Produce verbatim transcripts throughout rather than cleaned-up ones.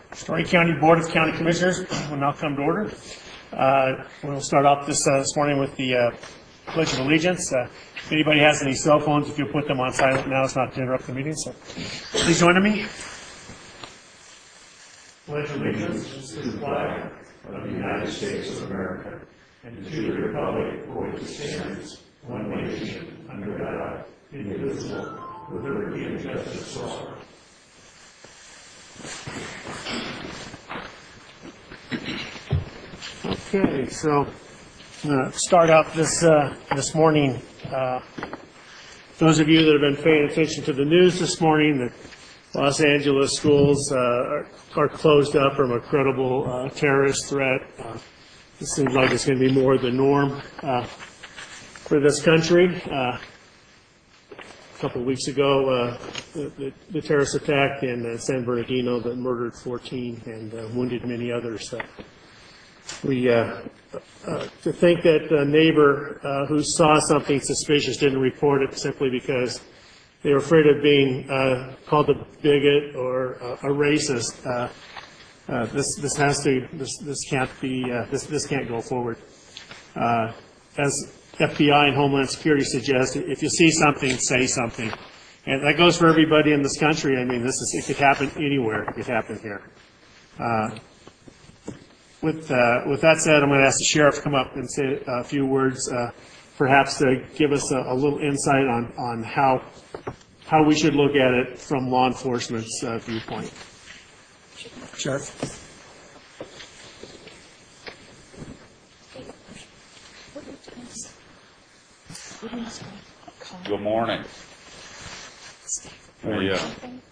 Story County Board of County Commissioners will now come to order. Uh, we'll start off this uh, this morning with the uh, Pledge of Allegiance. Uh, if anybody has any cell phones, if you'll put them on silent now, it's not to interrupt the meeting. So please join me. Pledge allegiance to the flag of the United States of America and to the republic for which it stands, one nation, under God, indivisible, with liberty and justice for all. Okay, so I'm going to start out this uh, this morning. Uh, those of you that have been paying attention to the news this morning, the Los Angeles schools uh, are, are closed up from a credible uh, terrorist threat. Uh, it seems like it's going to be more the norm uh, for this country. Uh, A couple of weeks ago, uh, the, the, the terrorist attack in uh, San Bernardino that murdered fourteen and uh, wounded many others. Uh, we uh, uh, to think that a neighbor uh, who saw something suspicious didn't report it simply because they were afraid of being uh, called a bigot or uh, a racist. Uh, uh, this this has to this this can't be uh, this this can't go forward. Uh, as F B I and Homeland Security suggest, if you see something, say something. And that goes for everybody in this country. I mean, this is, it could happen anywhere. It could happen here. Uh, with, uh, with that said, I'm going to ask the sheriff to come up and say a few words, uh, perhaps to give us a, a little insight on, on how, how we should look at it from law enforcement's uh, viewpoint. Sheriff. Good morning. The uh,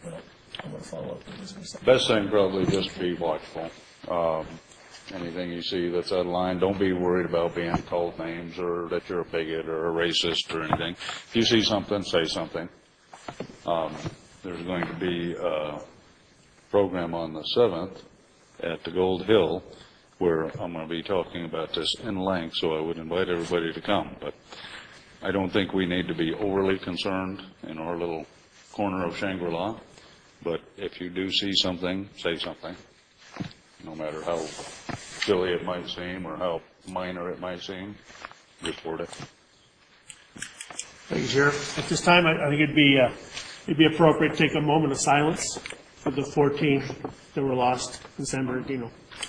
best thing probably just be watchful. Um, anything you see that's out of line, don't be worried about being called names or that you're a bigot or a racist or anything. If you see something, say something. Um, there's going to be a program on the seventh at the Gold Hill where I'm going to be talking about this in length, so I would invite everybody to come. But I don't think we need to be overly concerned in our little corner of Shangri-La, but if you do see something, say something, no matter how silly it might seem or how minor it might seem, report it. Thank you, Sheriff. At this time, I, I think it'd be uh, it'd be appropriate to take a moment of silence for the fourteen that were lost in San Bernardino.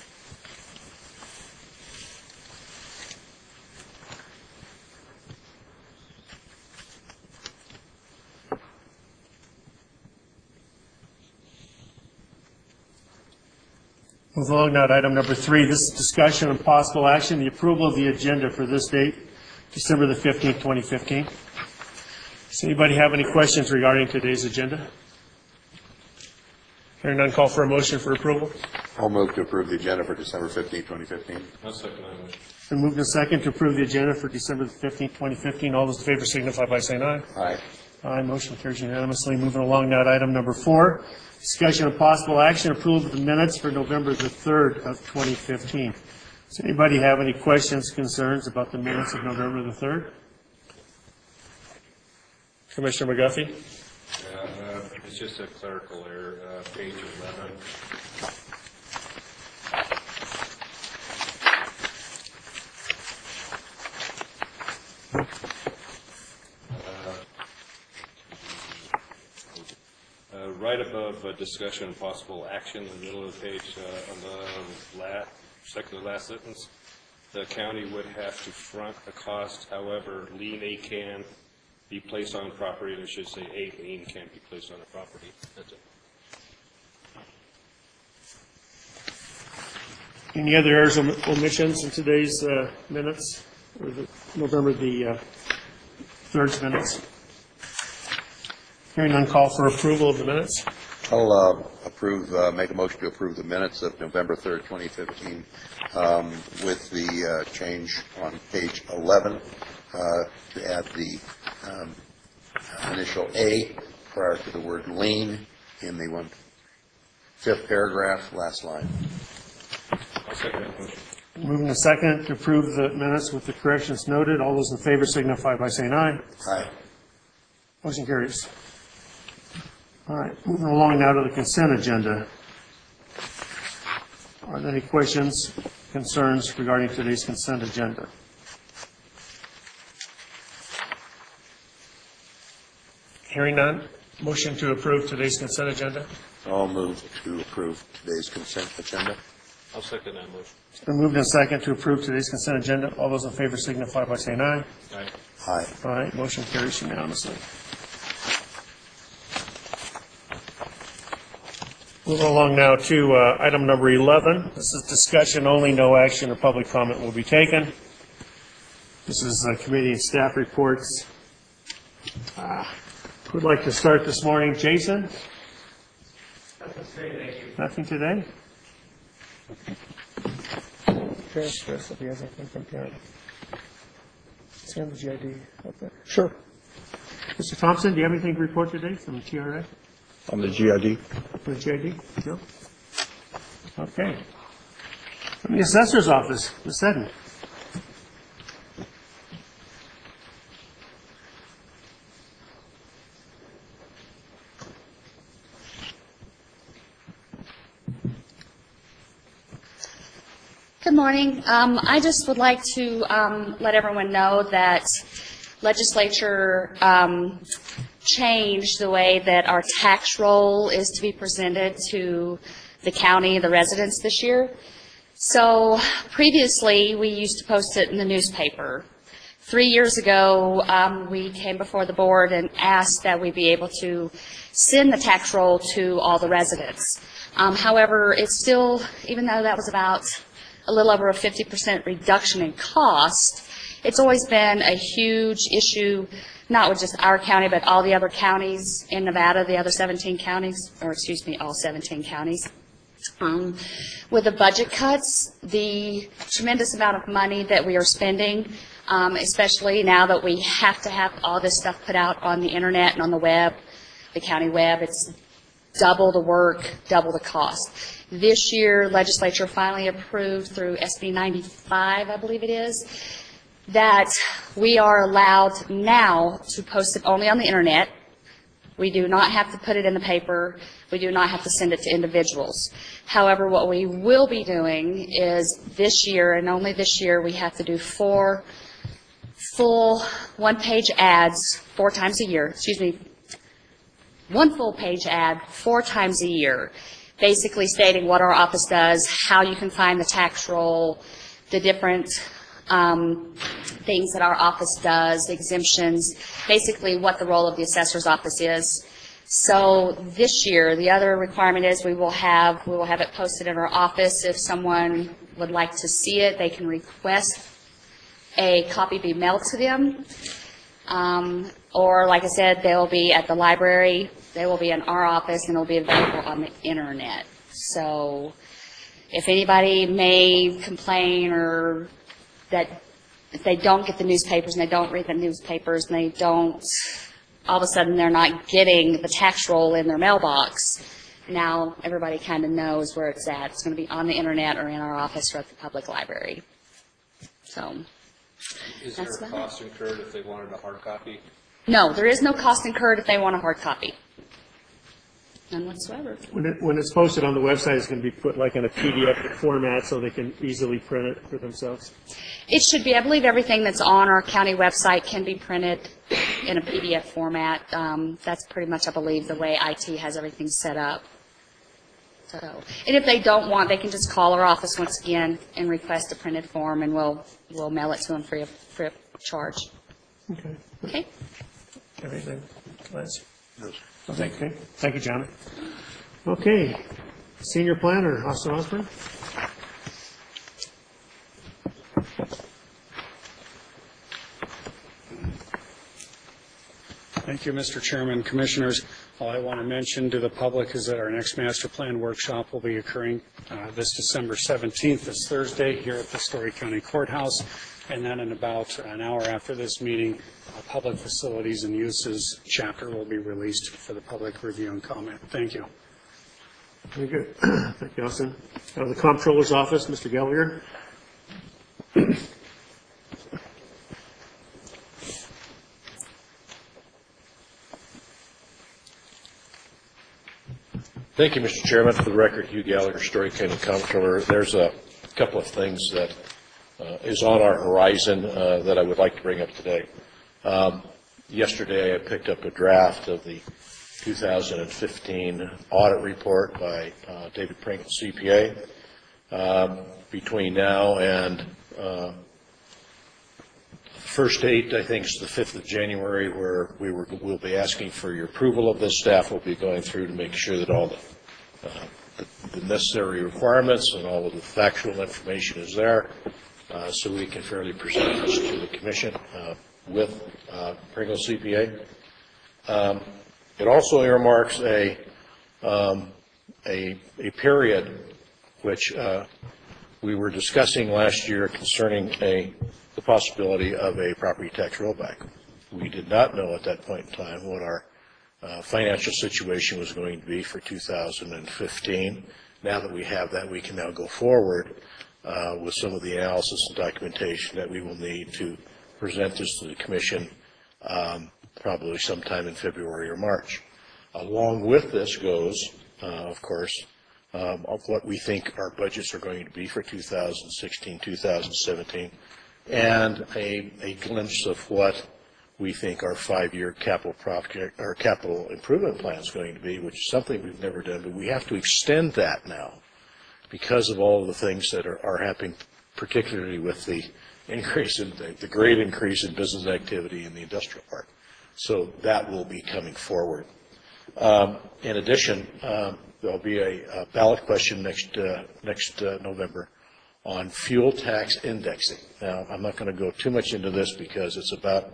Move along now to item number three. This is discussion and possible action, the approval of the agenda for this date, December the fifteenth, twenty fifteen. Does anybody have any questions regarding today's agenda? Hearing none, call for a motion for approval. I'll move to approve the agenda for December fifteenth, twenty fifteen. I'll second that motion. Been moved and second to approve the agenda for December the fifteenth, twenty fifteen. All those in favor signify by saying aye. Aye. Aye. Motion carries unanimously. Moving along now to item number four. Discussion of possible action, approval of the minutes for November the third of twenty fifteen. Does anybody have any questions, concerns about the minutes of November the third? Commissioner McGuffey? Uh, uh, it's just a clerical error, uh, page eleven. Uh, right above uh, discussion and possible action in the middle of the page, uh, on the last, second to last sentence, the county would have to front a cost, however, lien A can be placed on property, and it should say a lien can't be placed on a property. That's it. Any other errors or omissions in today's uh, minutes, or the November the uh, third's minutes? Hearing none, call for approval of the minutes. I'll uh, approve, uh, make a motion to approve the minutes of November third, twenty fifteen, um, with the uh, change on page eleven uh, to add the um, initial A prior to the word lien in the one fifth paragraph, last line. I'll second that motion. Moving a second to approve the minutes with the corrections noted. All those in favor signify by saying aye. Aye. Motion carries. All right, moving along now to the consent agenda. Are there any questions, concerns regarding today's consent agenda? Hearing none, motion to approve today's consent agenda. I'll move to approve today's consent agenda. I'll second that motion. It's been moved and second to approve today's consent agenda. All those in favor signify by saying aye. Aye. Aye. Aye, motion carries unanimously. Moving along now to uh, item number eleven. This is discussion only, no action or public comment will be taken. This is uh, committee and staff reports. Uh, Who'd like to start this morning? Jason? Nothing today? Chris, Chris, if he has anything from Karen. See on the G I D up there. Sure. Mister Thompson, do you have anything to report today from the T R A? On the G I D? From the G I D? No? Okay. From the assessor's office, Miz Seddon. Good morning. Um, I just would like to um, let everyone know that legislature um, changed the way that our tax roll is to be presented to the county, the residents this year. So previously, we used to post it in the newspaper. Three years ago, um, we came before the board and asked that we be able to send the tax roll to all the residents. Um, however, it's still, even though that was about a little over a fifty percent reduction in cost, it's always been a huge issue, not with just our county, but all the other counties in Nevada, the other seventeen counties, or excuse me, all seventeen counties. Um, with the budget cuts, the tremendous amount of money that we are spending, um, especially now that we have to have all this stuff put out on the internet and on the web, the county web, it's double the work, double the cost. This year, legislature finally approved through S B ninety-five, I believe it is, that we are allowed now to post it only on the internet. We do not have to put it in the paper. We do not have to send it to individuals. However, what we will be doing is this year, and only this year, we have to do four full one-page ads four times a year, excuse me, one full-page ad four times a year, basically stating what our office does, how you can find the tax roll, the different um, things that our office does, exemptions, basically what the role of the assessor's office is. So this year, the other requirement is we will have we will have it posted in our office. If someone would like to see it, they can request a copy be mailed to them. Um, or, like I said, they will be at the library. They will be in our office, and it will be available on the internet. So if anybody may complain or that if they don't get the newspapers and they don't read the newspapers and they don't, all of a sudden they're not getting the tax roll in their mailbox, now everybody kind of knows where it's at. It's going to be on the internet or in our office or at the public library. So. Is there That's a about cost incurred if they wanted a hard copy? No, there is no cost incurred if they want a hard copy. None whatsoever. When it, when it's posted on the website, it's going to be put like in a P D F format so they can easily print it for themselves. It should be. I believe everything that's on our county website can be printed in a P D F format. Um, that's pretty much, I believe, the way I T has everything set up. So, and if they don't want, they can just call our office once again and request a printed form, and we'll we'll mail it to them free of, free of charge. Okay. Okay. Everything, Liz? Yes. Okay, okay. Thank you, John. Okay. Senior Planner, Austin Osborne. Thank you, Mister Chairman, Commissioners. All I want to mention to the public is that our next master plan workshop will be occurring uh, this December seventeenth, this Thursday, here at the Story County Courthouse. And then in about an hour after this meeting, a public facilities and uses chapter will be released for the public review and comment. Thank you. Very good. Thank you, Austin. Out of the Comptroller's Office, Mister Gallagher. Thank you, Mister Chairman. For the record, Hugh Gallagher, Story County Comptroller. There's a couple of things that uh, is on our horizon uh, that I would like to bring up today. Um, yesterday, I picked up a draft of the two thousand fifteen audit report by uh, David Pringle, C P A. Um, between now and uh, first date, I think, is the fifth of January, where we were, we'll be asking for your approval of this. Staff will be going through to make sure that all the, uh, the, the necessary requirements and all of the factual information is there, uh, so we can fairly present this to the Commission uh, with uh, Pringle C P A. Um, it also earmarks a, um, a, a period which uh, we were discussing last year concerning a the possibility of a property tax rollback. We did not know at that point in time what our uh, financial situation was going to be for two thousand fifteen. Now that we have that, we can now go forward uh, with some of the analysis and documentation that we will need to present this to the Commission um, probably sometime in February or March. Along with this goes, uh, of course, um, of what we think our budgets are going to be for two thousand sixteen, two thousand seventeen, and a, a glimpse of what we think our five-year capital project or capital improvement plan is going to be, which is something we've never done, but we have to extend that now because of all of the things that are, are happening, particularly with the increase in the, the great increase in business activity in the industrial park. So that will be coming forward. Um, in addition, um, there'll be a, a ballot question next uh, next uh, November on fuel tax indexing. Now, I'm not going to go too much into this because it's about,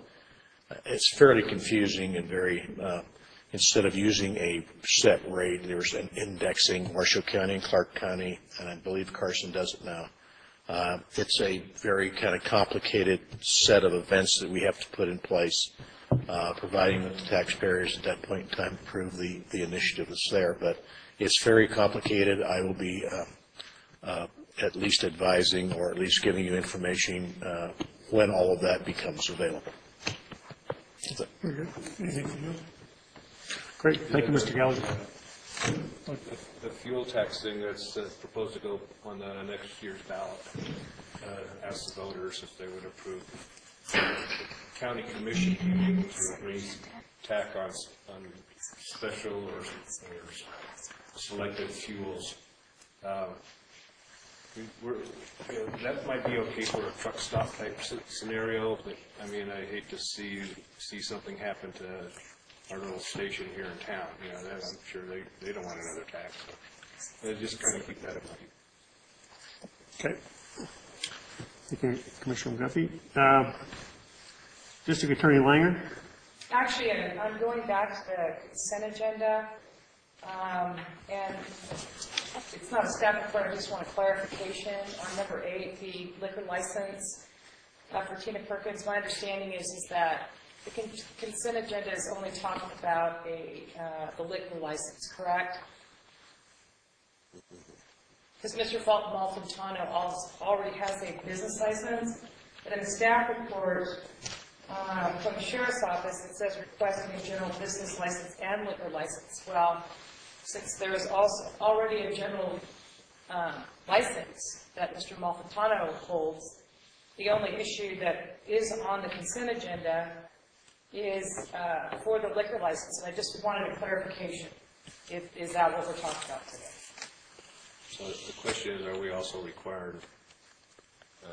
it's fairly confusing and very, uh, instead of using a set rate, there's an indexing. Marshall County and Clark County, and I believe Carson does it now. Uh, it's a very kind of complicated set of events that we have to put in place, uh, providing that the taxpayers at that point in time approve the, the initiative that's there. But it's very complicated. I will be uh, uh, at least advising or at least giving you information uh, when all of that becomes available. Very good. Anything from you? Great. Thank you, Mister Gallagher. The the fuel tax thing that's uh, proposed to go on the next year's ballot, uh, ask the voters if they would approve. The county commission being able to raise tax on, on special or, or selected fuels. Uh, we, we're, you know, that might be okay for a truck stop type scenario, but I mean, I hate to see see something happen to our little station here in town. You know, that, I'm sure they, they don't want another tax. So just kind of keep that in mind. Okay. Thank you, Commissioner McGuffey. Uh, District Attorney Langer. Actually, I'm going back to the consent agenda, um, and it's not a staff report. I just want a clarification on number eight, the liquor license uh, for Tina Perkins. My understanding is is that the con consent agenda is only talking about a uh, the liquor license, correct? Because Mister Malfantano already has a business license, but in the staff report uh, from the Sheriff's Office, it says requesting a general business license and liquor license. Well, since there is also already a general uh, license that Mister Malfantano holds, the only issue that is on the consent agenda is uh, for the liquor license. And I just wanted a clarification. If, is that what we're talking about today? So the question is, are we also required, um,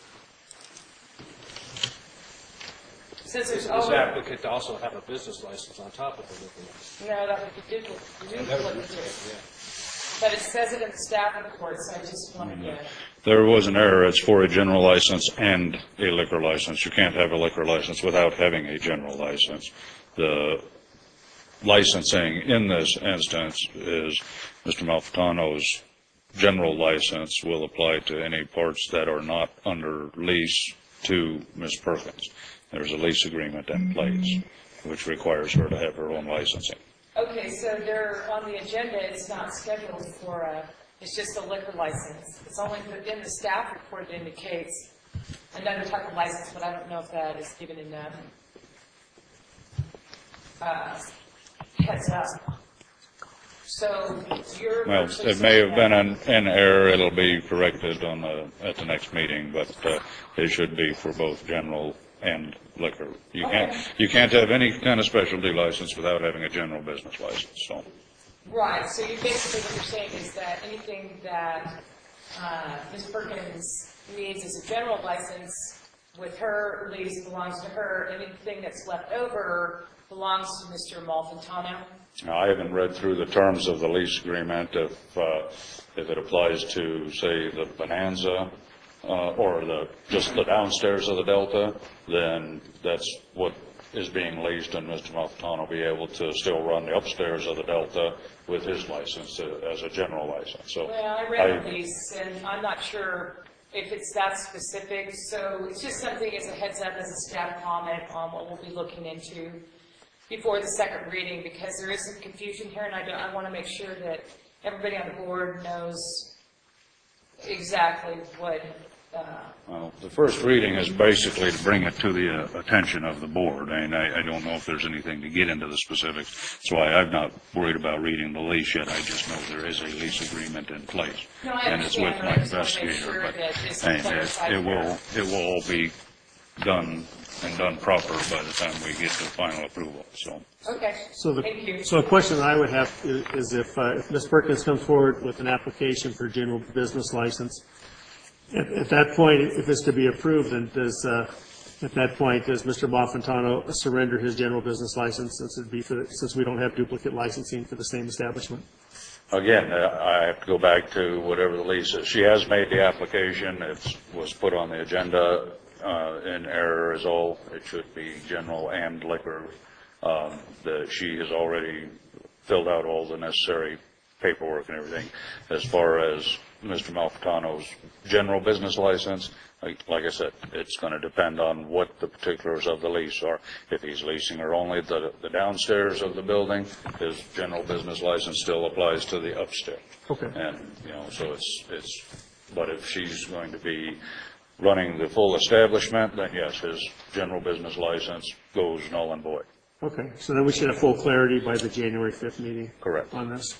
Since there's this already, applicant to also have a business license on top of the liquor license? no, that would be different. We That look would into be- it. yeah. But it says it in the staff report, so I just wanted to. There was an error. It's for a general license and a liquor license. You can't have a liquor license without having a general license. The licensing in this instance is Mister Malfitano's general license will apply to any parts that are not under lease to Miz Perkins. There's a lease agreement in place, which requires her to have her own licensing. Okay, so they're on the agenda. It's not scheduled for a. It's just a liquor license. It's only in the staff report. It indicates another type of license, but I don't know if that is given enough uh, heads up. So you're. Well, virtually it may have saying been that- an, an error. It'll be corrected on the, at the next meeting, but uh, it should be for both general and liquor. You can't, Okay. you can't have any kind of specialty license without having a general business license, so. Right, so you basically, what you're saying is that anything that uh, Miz Perkins needs as a general license with her lease belongs to her, anything that's left over belongs to Mister Malfantano? Now, I haven't read through the terms of the lease agreement. If, uh, if it applies to, say, the Bonanza, uh, or the, just the downstairs of the Delta, then that's what is being leased, and Mister Malfantano will be able to still run the upstairs of the Delta with his license uh, as a general license, so. Well, I read the lease, and I'm not sure if it's that specific, so it's just something as a heads up, as a staff comment on what we'll be looking into before the second reading, because there is some confusion here, and I, don't- I want to make sure that everybody on the board knows exactly what, uh, Well, the first reading is basically to bring it to the uh, attention of the board, and I, I don't know if there's anything to get into the specifics. That's why I'm not worried about reading the lease yet. I just know there is a lease agreement in place. No, I And it's with understand, but my I just wanna make investigator, sure but, that it's and it, clarified it will, here. it will all be done and done proper by the time we get to final approval, so. okay, So the, thank you. so a question that I would have is is if, uh, if Miz Perkins comes forward with an application for general business license, at, at that point, if it's to be approved, then does, uh, at that point, does Mister Malfantano surrender his general business license since it'd be for, the- since we don't have duplicate licensing for the same establishment? Again, uh, I have to go back to whatever the lease is. She has made the application. It was put on the agenda uh, in error is all. It should be general and liquor. Um, the- She has already filled out all the necessary paperwork and everything. As far as Mister Malfantano's general business license, like like I said, it's going to depend on what the particulars of the lease are. If he's leasing her only the the downstairs of the building, his general business license still applies to the upstairs. Okay. And, you know, so it's, it's, but if she's going to be running the full establishment, then yes, his general business license goes null and void. Okay, so then we should have full clarity by the January fifth meeting. Correct. On this.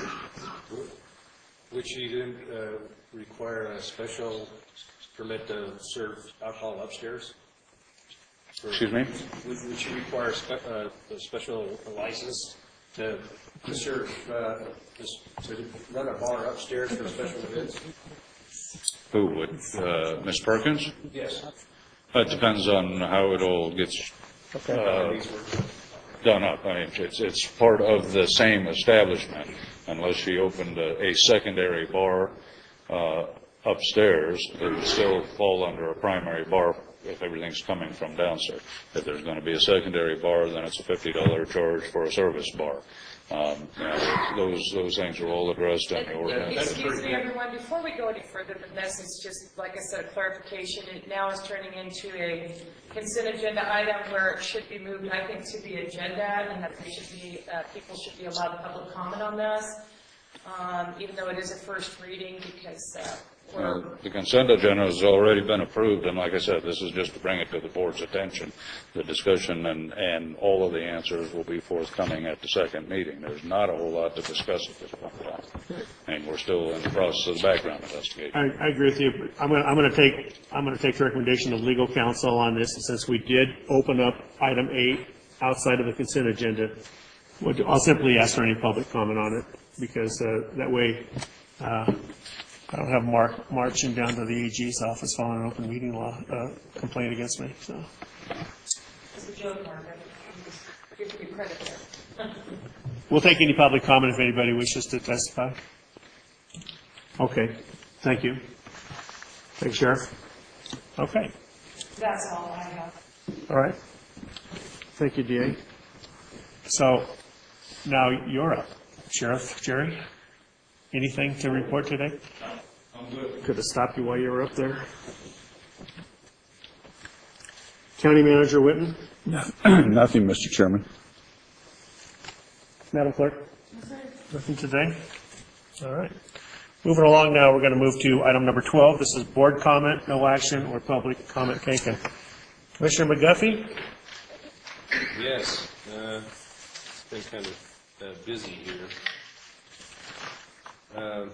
Would she then uh, require a special permit to serve alcohol upstairs? Or Excuse me? Would would she require a spe- uh, a special license to to serve, uh, this- to run a bar upstairs for special events? Who would, uh, Miz Perkins? Yes. It depends on how it all gets uh, done up. I mean, it's, it's part of the same establishment, unless she opened a, a secondary bar uh, upstairs, it would still fall under a primary bar if everything's coming from downstairs. If there's going to be a secondary bar, then it's a fifty dollar charge for a service bar. Um, you know, those, those things are all addressed in the ordinance. Excuse me, everyone, before we go any further than this, it's just, like I said, a clarification. It now is turning into a consent agenda item where it should be moved, I think, to the agenda, and that there should be, uh, people should be allowed public comment on this, um, even though it is a first reading, because uh, Uh, we're, The consent agenda has already been approved, and like I said, this is just to bring it to the board's attention. The discussion and, and all of the answers will be forthcoming at the second meeting. There's not a whole lot to discuss at this point in time, and we're still in the process of the background investigation. I, I agree with you. but I'm gonna, I'm gonna take, I'm gonna take the recommendation of legal counsel on this, and since we did open up item eight outside of the consent agenda, we'll do- I'll simply ask for any public comment on it, because, uh, that way, uh, I don't have Mark marching down to the A G's office filing an open meeting law, uh, complaint against me, so. it's a joke, Margaret. Give you credit there. We'll take any public comment if anybody wishes to testify. Okay, thank you. Thank you, Sheriff. Okay, That's all I have. all right. Thank you, D A. So now you're up, Sheriff Jerry. Anything to report today? I'm good. Could have stopped you while you were up there. County Manager Witten, Nothing, Mister Chairman. Madam Clerk? Nothing today? All right. Moving along now, we're going to move to item number twelve. This is board comment, no action, or public comment taken. Commissioner McGuffey? Yes, uh, it's been kind of uh, busy here. Um,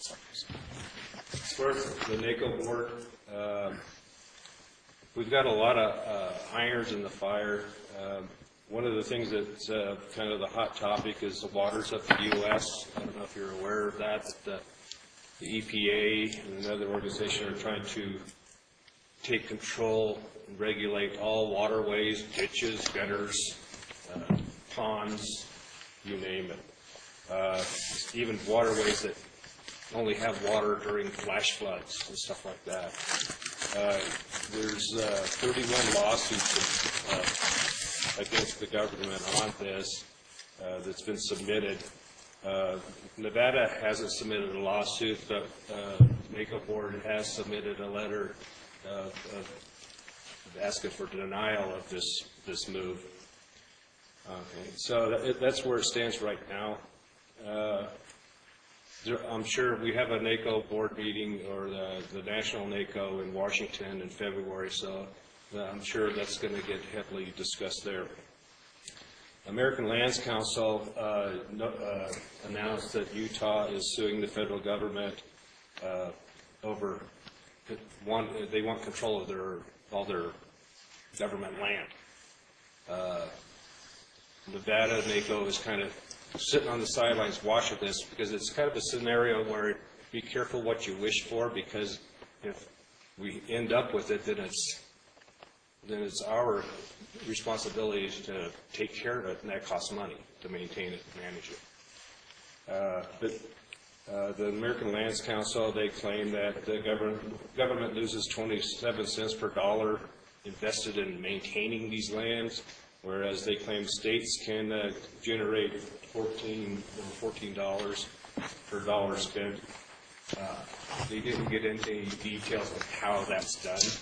As far as the NACO board, um, we've got a lot of uh, irons in the fire. Um, One of the things that's uh, kind of the hot topic is the waters of the U S I don't know if you're aware of that, but the, the E P A and another organization are trying to take control and regulate all waterways, ditches, gutters, uh, ponds, you name it. Uh, even waterways that only have water during flash floods and stuff like that. Uh, there's uh, thirty-one lawsuits uh, against the government on this uh, that's been submitted. Uh, Nevada hasn't submitted a lawsuit, but uh, NACO board has submitted a letter uh, of asking for denial of this this move. Okay, so that, that's where it stands right now. Uh, there, I'm sure we have a NACO board meeting or the, the national NACO in Washington in February, so I'm sure that's going to get heavily discussed there. American Lands Council uh, no, uh, announced that Utah is suing the federal government uh, over one. They want control of their all their government land. Uh, Nevada NACO is kind of sitting on the sidelines watching this because it's kind of a scenario where be careful what you wish for, because if we end up with it, then it's then it's our responsibility to take care of it, and that costs money to maintain it and manage it. Uh, but uh, the American Lands Council, they claim that the government, government loses twenty-seven cents per dollar invested in maintaining these lands, whereas they claim states can uh, generate fourteen dollars per dollar spent. Uh, they didn't get into any details of how that's done.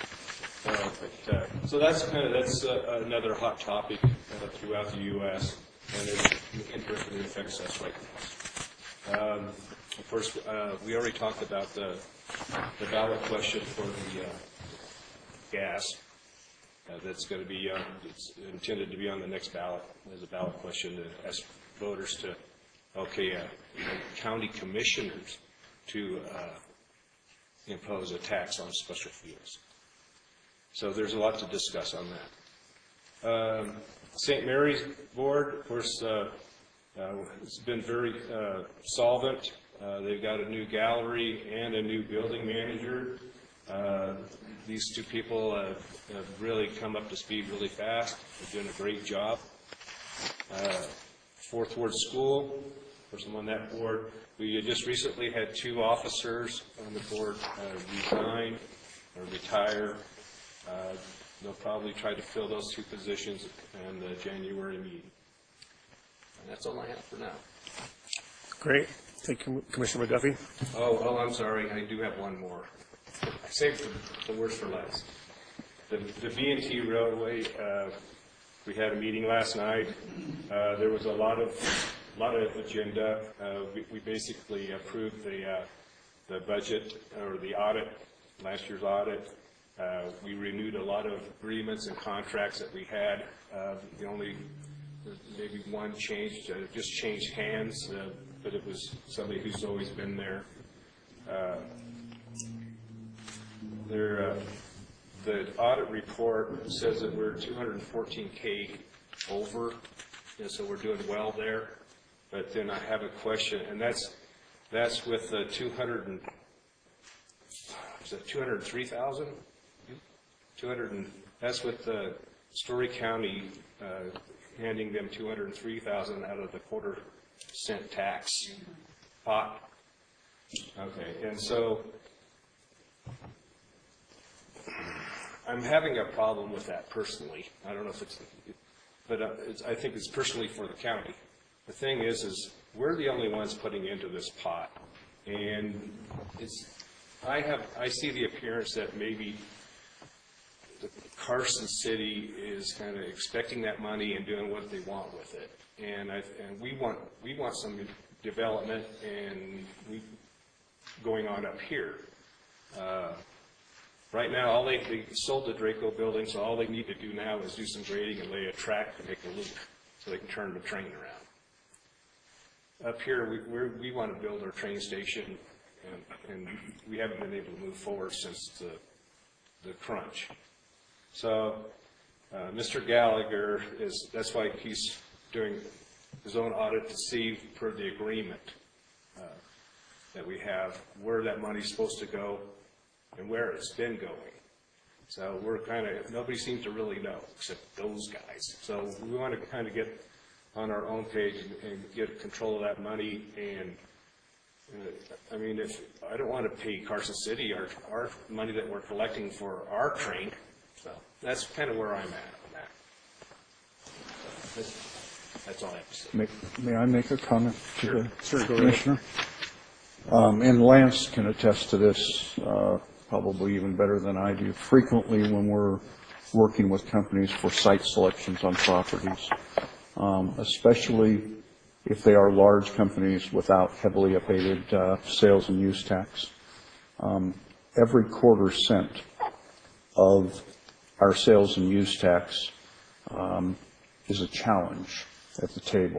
Uh, but, uh, so that's kind of that's uh, another hot topic uh, throughout the U S and it indirectly affects us right now. Um, of course, uh, we already talked about the the ballot question for the uh, gas. Uh, that's going to be uh, it's intended to be on the next ballot as a ballot question to ask voters to okay uh, county commissioners to uh, impose a tax on special fuels. So there's a lot to discuss on that. Um, Saint Mary's Board, of course, uh, uh, it's been very uh, solvent. Uh, they've got a new gallery and a new building manager. Uh, these two people uh, have really come up to speed really fast. They're doing a great job. Uh, Fourth Ward School, of course, I'm on that board. We just recently had two officers on the board uh, resign or retire. Uh, they'll probably try to fill those two positions in the January meeting. And that's all I have for now. Great. Thank you, Commissioner McGuffey. Oh, oh, I'm sorry. I do have one more. I saved the, the worst for last. The, the B and T Railway, uh, we had a meeting last night. Uh, there was a lot of lot of agenda. Uh, we, we basically approved the uh, the budget or the audit, last year's audit. Uh, we renewed a lot of agreements and contracts that we had. Uh, the only, maybe one changed, uh, just changed hands, uh, but it was somebody who's always been there. Uh, there, uh, the audit report says that we're two hundred fourteen K over, and so we're doing well there. But then I have a question, and that's that's with the two hundred and is it two hundred three thousand? two hundred and that's with the Story County uh, handing them two hundred three thousand out of the quarter cent tax pot. Okay, and so I'm having a problem with that personally. I don't know if it's, but uh, it's, I think it's personally for the county. The thing is, is we're the only ones putting into this pot, and it's. I have I see the appearance that maybe Carson City is kind of expecting that money and doing what they want with it, and I and we want we want some development and we going on up here. Uh, right now, all they they sold the Draco building, so all they need to do now is do some grading and lay a track to make a loop, so they can turn the train around. up here, we, we're, we want to build our train station, and, and we haven't been able to move forward since the, the crunch. So, uh, Mister Gallagher is, that's why he's doing his own audit to see per the agreement uh, that we have, where that money's supposed to go and where it's been going. So we're kind of, nobody seems to really know except those guys. So we want to kind of get on our own page and, and get control of that money. And uh, I mean, if I don't want to pay Carson City our, our money that we're collecting for our train, so that's kind of where I'm at on that. That's, that's all I have to say. May, may I make a comment to Sure. the Sure, go Commissioner? Um, and Lance can attest to this uh, probably even better than I do. Frequently when we're working with companies for site selections on properties, um, especially if they are large companies without heavily abated uh, sales and use tax, um, every quarter cent of our sales and use tax um, is a challenge at the table.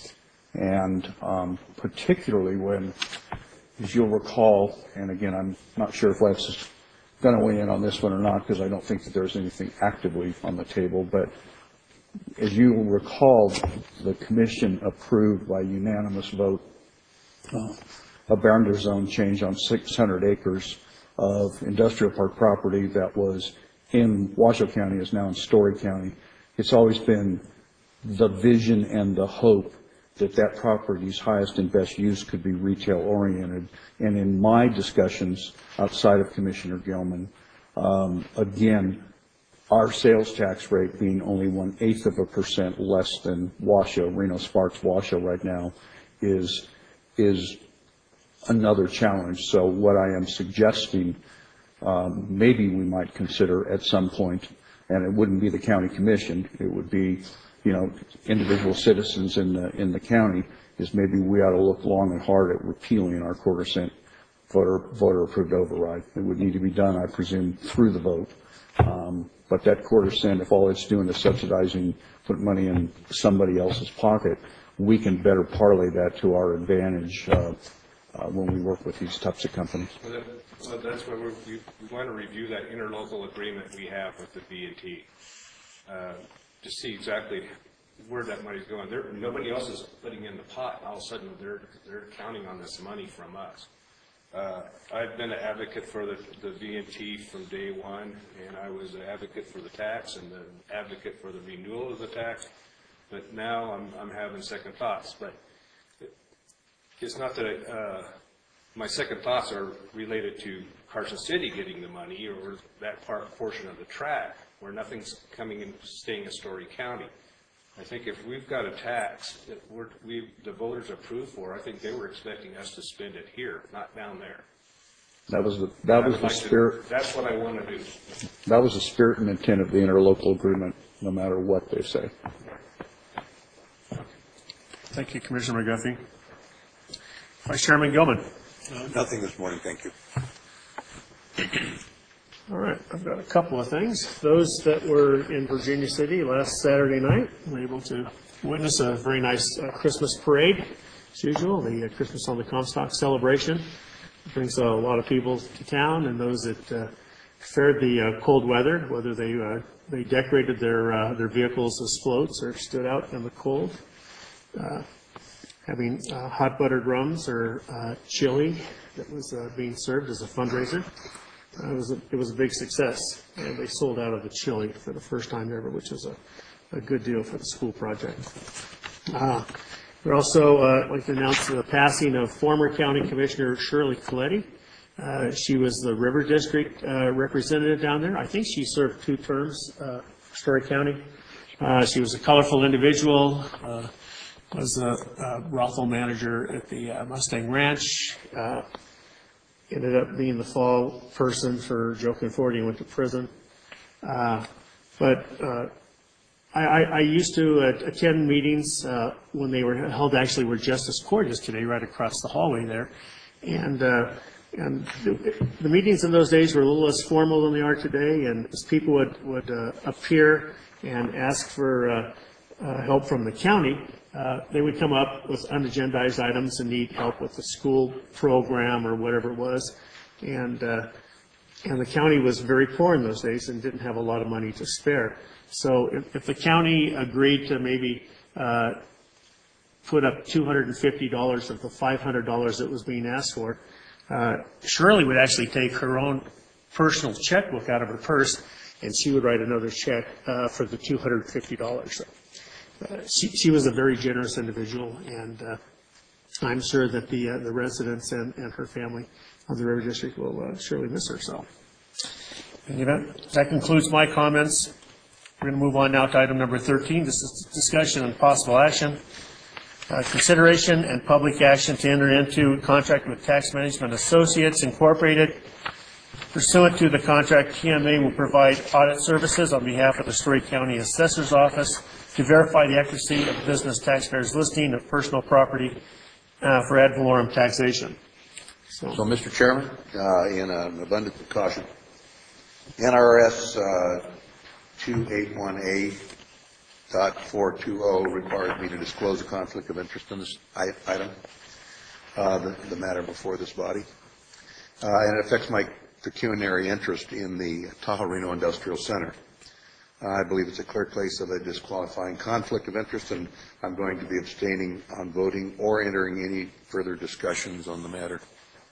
And um, particularly when, as you'll recall, and again, I'm not sure if Lance is going to weigh in on this one or not, because I don't think that there's anything actively on the table, but as you will recall, the commission approved by unanimous vote uh, a boundary zone change on six hundred acres of industrial park property that was in Washoe County, is now in Story County. It's always been the vision and the hope that that property's highest and best use could be retail oriented. And in my discussions outside of Commissioner Gilman, um, again, our sales tax rate being only one eighth of a percent less than Washoe, Reno Sparks Washoe right now, is is another challenge. So what I am suggesting, um, maybe we might consider at some point, and it wouldn't be the county commission, it would be, you know, individual citizens in the in the county, is maybe we ought to look long and hard at repealing our quarter cent voter voter approved override. It would need to be done, I presume, through the vote. Um, but that quarter cent, if all it's doing is subsidizing, put money in somebody else's pocket, we can better parlay that to our advantage uh, uh, when we work with these types of companies. Well, that, well, that's why we're, we, we want to review that interlocal agreement we have with the B and T uh, to see exactly where that money's going. There, nobody else is putting in the pot. All of a sudden, they're they're counting on this money from us. Uh, I've been an advocate for the, the V and T from day one, and I was an advocate for the tax and an advocate for the renewal of the tax. But now I'm, I'm having second thoughts. But it, it's not that I, uh, my second thoughts are related to Carson City getting the money or that part portion of the track where nothing's coming and staying in Story County. I think if we've got a tax that we're, we, the voters approved for, I think they were expecting us to spend it here, not down there. That was the that was I'd the like to- spirit. That's what I want to do. That was the spirit and intent of the interlocal agreement, no matter what they say. Thank you, Commissioner McGuffey. Vice Chairman Gilman. Nothing this morning, thank you. All right, I've got a couple of things. Those that were in Virginia City last Saturday night were able to witness a very nice uh, Christmas parade, as usual, the uh, Christmas on the Comstock celebration. It brings a lot of people to town, and those that uh, fared the uh, cold weather, whether they uh, they decorated their uh, their vehicles as floats or stood out in the cold, uh, having uh, hot buttered rums or uh, chili that was uh, being served as a fundraiser. Uh, it was a, it was a big success, and they sold out of the chili for the first time ever, which is a, a good deal for the school project. Uh, we're also uh, like to announce the passing of former County Commissioner Shirley Coletti. Uh, she was the River District uh, representative down there. I think she served two terms uh, for Story County. Uh, she was a colorful individual. Uh, was a, a brothel manager at the uh, Mustang Ranch. Uh, ended up being the fall person for Joe Conforti and went to prison. Uh, but uh, I, I, I used to uh, attend meetings uh, when they were held actually where Justice Court is today, right across the hallway there. And uh, and the, the meetings in those days were a little less formal than they are today, and as people would, would uh, appear and ask for uh, uh, help from the county, uh, they would come up with unagendized items and need help with the school program or whatever it was. And, uh, and the county was very poor in those days and didn't have a lot of money to spare. So if, if the county agreed to maybe uh, put up two hundred fifty dollars of the five hundred dollars that was being asked for, uh, Shirley would actually take her own personal checkbook out of her purse, and she would write another check uh, for the two hundred fifty dollars. So, uh, she, she was a very generous individual, and uh, I'm sure that the uh, the residents and, and her family of the River District will uh, surely miss her. So, in event, that concludes my comments. We're going to move on now to item number thirteen. This is discussion and possible action. Uh, consideration and public action to enter into a contract with Tax Management Associates Incorporated. Pursuant to the contract, T M A will provide audit services on behalf of the Story County Assessor's Office to verify the accuracy of business taxpayers' listing of personal property uh, for ad valorem taxation. So, So, Mister Chairman, uh, in an abundance of caution, N R S uh, two eighty-one A dot four two zero requires me to disclose a conflict of interest in this i- item, uh, the, the matter before this body, uh, and it affects my pecuniary interest in the Tahoe Reno Industrial Center. Uh, I believe it's a clear case of a disqualifying conflict of interest, and I'm going to be abstaining on voting or entering any further discussions on the matter.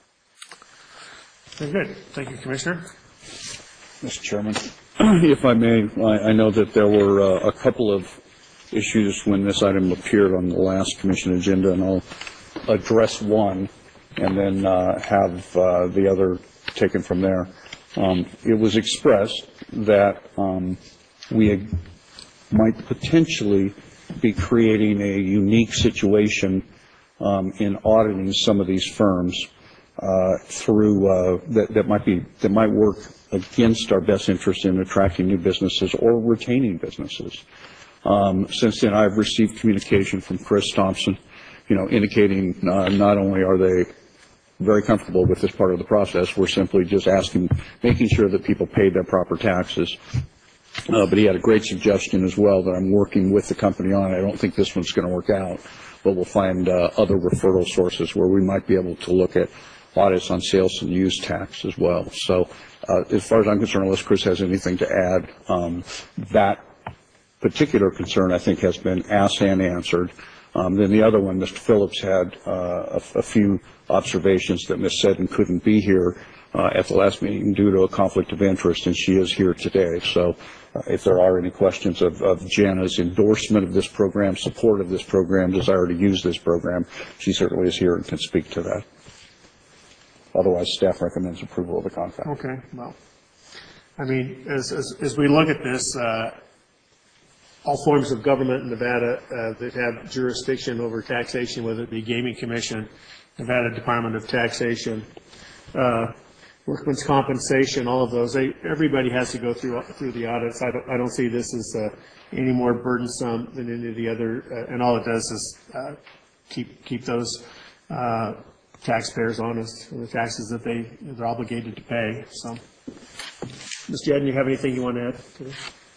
very good. Thank you, Commissioner. Mister Chairman, if I may, I, I know that there were uh, a couple of issues when this item appeared on the last commission agenda, and I'll address one and then uh, have uh, the other taken from there. Um, it was expressed that um, we had, might potentially be creating a unique situation um, in auditing some of these firms uh, through uh, that, that might be that might work against our best interest in attracting new businesses or retaining businesses. Um, since then, I've received communication from Chris Thompson, you know, indicating uh, not only are they very comfortable with this part of the process, we're simply just asking, making sure that people pay their proper taxes. Uh, but he had a great suggestion as well that I'm working with the company on. I don't think this one's going to work out, but we'll find uh, other referral sources where we might be able to look at audits on sales and use tax as well. So uh, as far as I'm concerned, unless Chris has anything to add, um, that particular concern I think has been asked and answered. Um, then the other one, Mister Phillips had uh, a, a few observations that Miz Seddon couldn't be here uh, at the last meeting due to a conflict of interest, and she is here today. So uh, if there are any questions of, of Jana's endorsement of this program, support of this program, desire to use this program, she certainly is here and can speak to that. Otherwise, staff recommends approval of the contract. Okay, well, I mean, as, as, as we look at this, uh, all forms of government in Nevada uh, that have jurisdiction over taxation, whether it be Gaming Commission, Nevada Department of Taxation, uh, workman's compensation, all of those, they, everybody has to go through through the audits. I don't, I don't see this as uh, any more burdensome than any of the other, uh, and all it does is uh, keep keep those uh, taxpayers honest with the taxes that they they're obligated to pay. So, Mister Jedden, you have anything you want to add to this?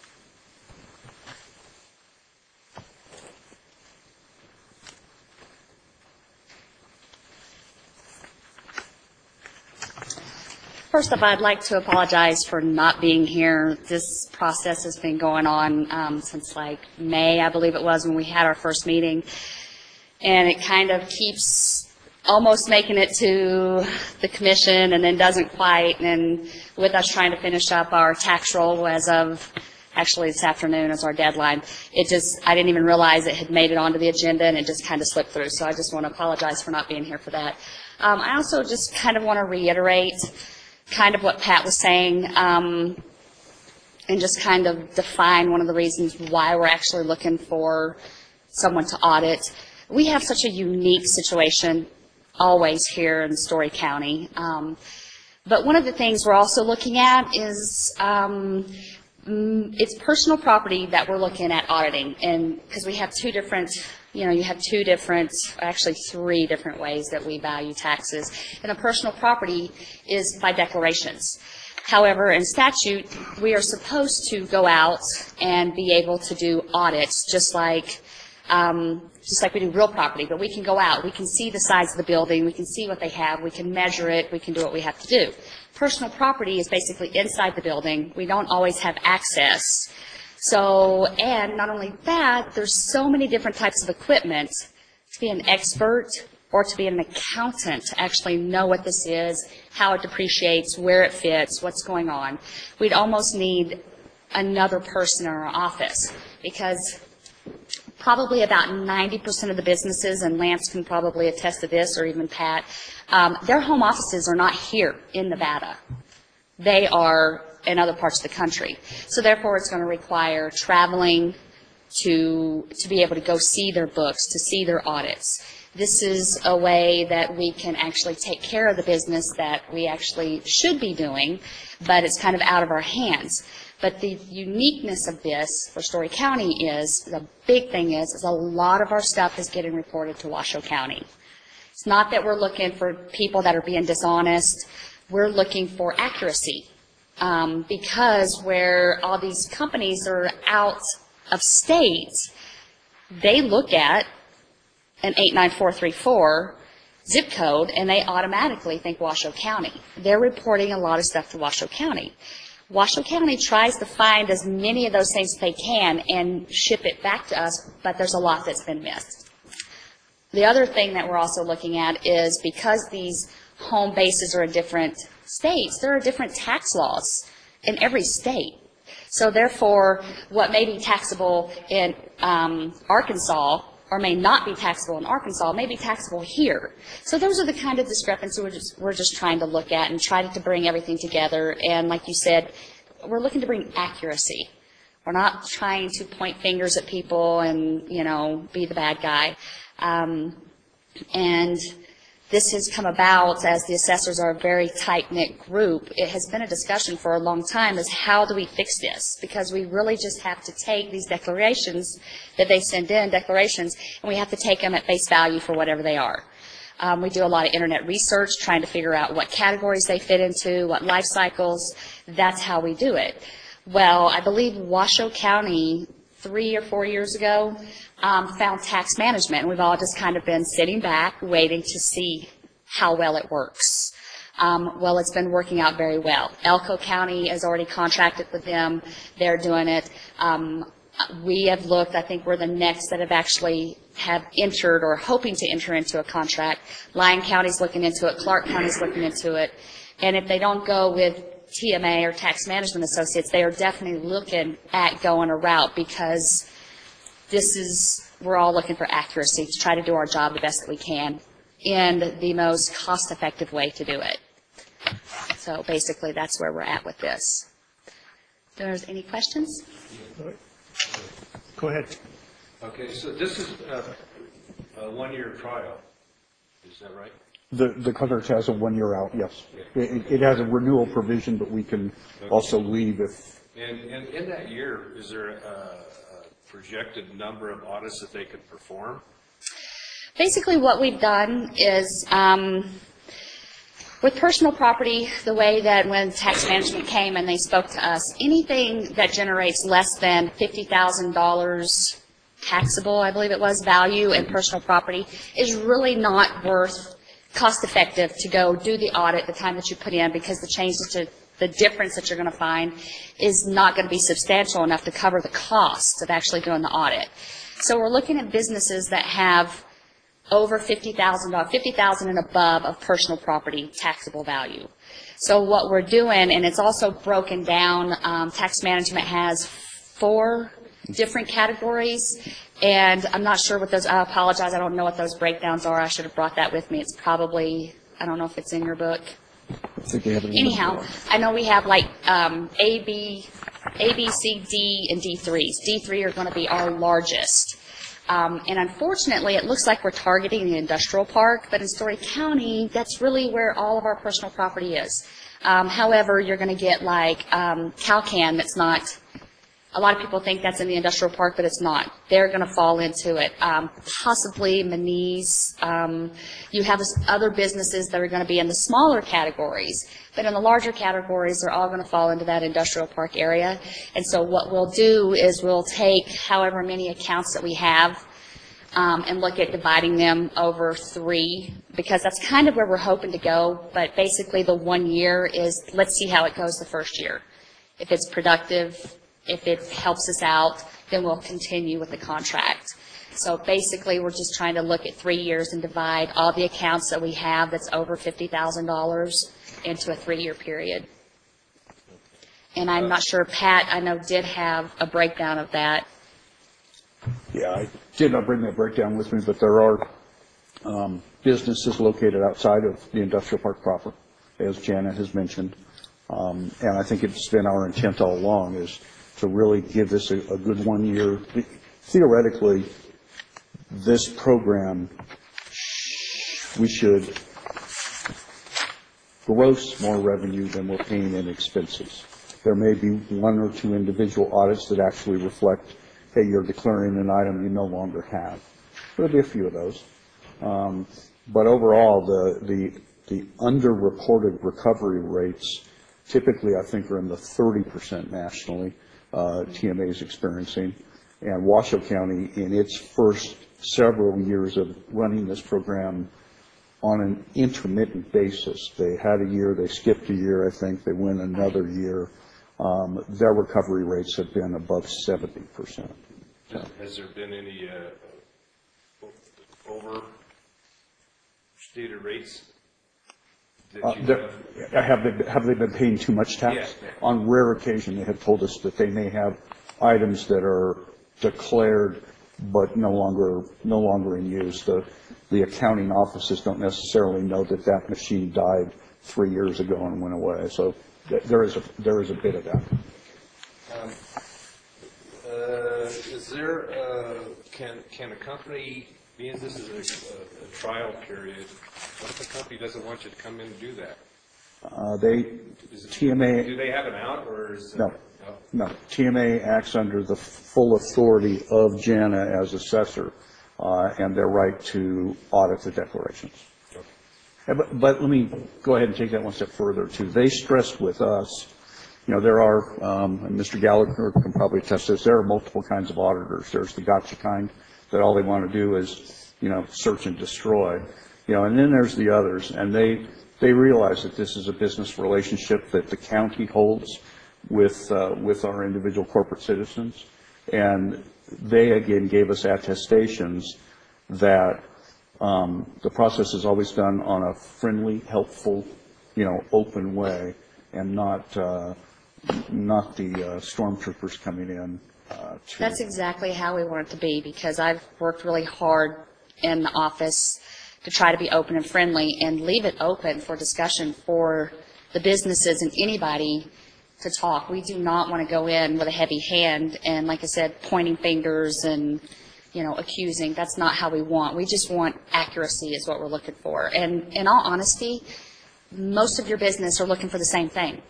First off, I'd like to apologize for not being here. This process has been going on um, since like May, I believe it was, when we had our first meeting. And it kind of keeps almost making it to the commission and then doesn't quite. And with us trying to finish up our tax roll as of, actually this afternoon is our deadline, it just, I didn't even realize it had made it onto the agenda and it just kind of slipped through. So I just want to apologize for not being here for that. Um, I also just kind of want to reiterate kind of what Pat was saying, um, and just kind of define one of the reasons why we're actually looking for someone to audit. We have such a unique situation always here in Story County. Um, but one of the things we're also looking at is um, it's personal property that we're looking at auditing, and because we have two different You know, you have two different, actually three different ways that we value taxes. And a personal property is by declarations. However, in statute, we are supposed to go out and be able to do audits, just like um, just like we do real property. But we can go out, we can see the size of the building, we can see what they have, we can measure it, we can do what we have to do. Personal property is basically inside the building. We don't always have access. So, and not only that, there's so many different types of equipment. To be an expert or to be an accountant to actually know what this is, how it depreciates, where it fits, what's going on, we'd almost need another person in our office, because probably about ninety percent of the businesses, and Lance can probably attest to this, or even Pat, um, their home offices are not here in Nevada. They are in other parts of the country. So therefore, it's going to require traveling to, to be able to go see their books, to see their audits. This is a way that we can actually take care of the business that we actually should be doing, but it's kind of out of our hands. But the uniqueness of this for Story County is, the big thing is, is a lot of our stuff is getting reported to Washoe County. It's not that we're looking for people that are being dishonest. We're looking for accuracy. Um, because where all these companies are out of state, they look at an eight nine four three four zip code and they automatically think Washoe County. They're reporting a lot of stuff to Washoe County. Washoe County tries to find as many of those things as they can and ship it back to us, but there's a lot that's been missed. The other thing that we're also looking at is, because these home bases are in different states, there are different tax laws in every state. So therefore, what may be taxable in um, Arkansas or may not be taxable in Arkansas may be taxable here. So those are the kind of discrepancies we're just, we're just trying to look at and try to bring everything together. And like you said, we're looking to bring accuracy. We're not trying to point fingers at people and, you know, be the bad guy. Um, and this has come about as the assessors are a very tight-knit group. It has been a discussion for a long time, is how do we fix this? Because we really just have to take these declarations that they send in, declarations, and we have to take them at face value for whatever they are. Um, we do a lot of internet research trying to figure out what categories they fit into, what life cycles. That's how we do it. Well, I believe Washoe County, three or four years ago, um, found tax management. And we've all just kind of been sitting back, waiting to see how well it works. Um, well, it's been working out very well. Elko County has already contracted with them. They're doing it. Um, we have looked. I think we're the next that have actually have entered or hoping to enter into a contract. Lyon County's looking into it. Clark County's looking into it. And if they don't go with T M A or Tax Management Associates, they are definitely looking at going a route, because this is, we're all looking for accuracy to try to do our job the best that we can in the most cost-effective way to do it. So basically, that's where we're at with this. If there's any questions? Go ahead. Okay, so this is uh, a one-year trial, is that right? The, the contract has a one-year out, yes. It, it has a renewal provision, but we can also leave if. And, and in that year, is there a, a projected number of audits that they could perform? Basically, what we've done is, um, with personal property, the way that when tax management came and they spoke to us, anything that generates less than fifty thousand dollars taxable, I believe it was, value in personal property is really not worth cost-effective to go do the audit the time that you put in, because the changes to the difference that you're going to find is not going to be substantial enough to cover the cost of actually doing the audit. So we're looking at businesses that have over fifty thousand dollars, fifty thousand dollars and above of personal property taxable value. So what we're doing, and it's also broken down, um, tax management has four different categories, and I'm not sure what those, I apologize, I don't know what those breakdowns are. I should have brought that with me. It's probably, I don't know if it's in your book. I think they have it in Anyhow, I know we have like um, A, B, A, B, C, D, and D threes. D three are going to be our largest. Um, and unfortunately, it looks like we're targeting the industrial park, but in Story County, that's really where all of our personal property is. Um, however, you're going to get like um, Calcan that's not a lot of people think that's in the industrial park, but it's not. They're going to fall into it. Um, possibly Manise. Um, you have this other businesses that are going to be in the smaller categories, but in the larger categories, they're all going to fall into that industrial park area. And so what we'll do is we'll take however many accounts that we have um, and look at dividing them over three, because that's kind of where we're hoping to go. But basically, the one year is let's see how it goes the first year. If it's productive, if it helps us out, then we'll continue with the contract. So basically, we're just trying to look at three years and divide all the accounts that we have that's over fifty thousand dollars into a three-year period. And I'm not sure, Pat, I know, did have a breakdown of that. Yeah, I did not bring that breakdown with me, but there are um, businesses located outside of the industrial park proper, as Janet has mentioned. Um, and I think it's been our intent all along is to really give this a, a good one year. Theoretically, this program, we should gross more revenue than we're paying in expenses. There may be one or two individual audits that actually reflect, hey, you're declaring an item you no longer have. There'll be a few of those. Um, but overall, the, the, the underreported recovery rates typically, I think, are in the thirty percent nationally. Uh, T M A is experiencing, and Washoe County in its first several years of running this program on an intermittent basis. They had a year, they skipped a year, I think, they went another year. Um, their recovery rates have been above seventy percent. So. Has there been any uh, overstated rates? Uh, have, they, have they been paying too much tax? Yeah. On rare occasion, they have told us that they may have items that are declared but no longer no longer in use. The, the accounting offices don't necessarily know that that machine died three years ago and went away. So th there is a there is a bit of that. Um, uh, is there uh, can can a company, being this is a, a, a trial period, what if a company doesn't want you to come in and do that? Uh, they Is it, T M A do they have an out or is no. It, No, T M A acts under the full authority of JANA as assessor, uh, and their right to audit the declarations. Okay. Yeah, but, but let me go ahead and take that one step further, too. They stressed with us, you know, there are, um, and Mister Gallagher can probably attest to this, there are multiple kinds of auditors. There's the gotcha kind that all they want to do is, you know, search and destroy, you know, and then there's the others, and they, they realize that this is a business relationship that the county holds with uh, with our individual corporate citizens, and they again gave us attestations that um, the process is always done on a friendly, helpful, you know, open way, and not uh, not the uh, stormtroopers coming in. Uh, to That's exactly how we want it to be, because I've worked really hard in the office to try to be open and friendly and leave it open for discussion for the businesses and anybody to talk. We do not want to go in with a heavy hand and, like I said, pointing fingers and, you know, accusing. That's not how we want. We just want accuracy is what we're looking for. And in all honesty, most of your business are looking for the same thing.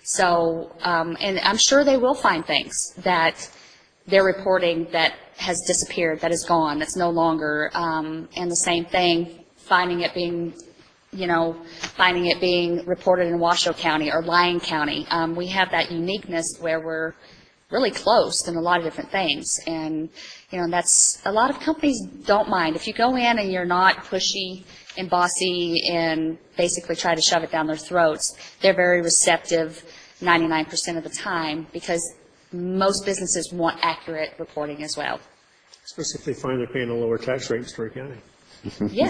So, um, and I'm sure they will find things that they're reporting that has disappeared, that is gone, that's no longer, um, and the same thing, finding it being you know, finding it being reported in Washoe County or Lyon County. Um, we have that uniqueness where we're really close in a lot of different things. And, you know, that's, a lot of companies don't mind. If you go in and you're not pushy and bossy and basically try to shove it down their throats, they're very receptive ninety-nine percent of the time, because most businesses want accurate reporting as well. Especially if they find they're paying a lower tax rate in Story County. Yes.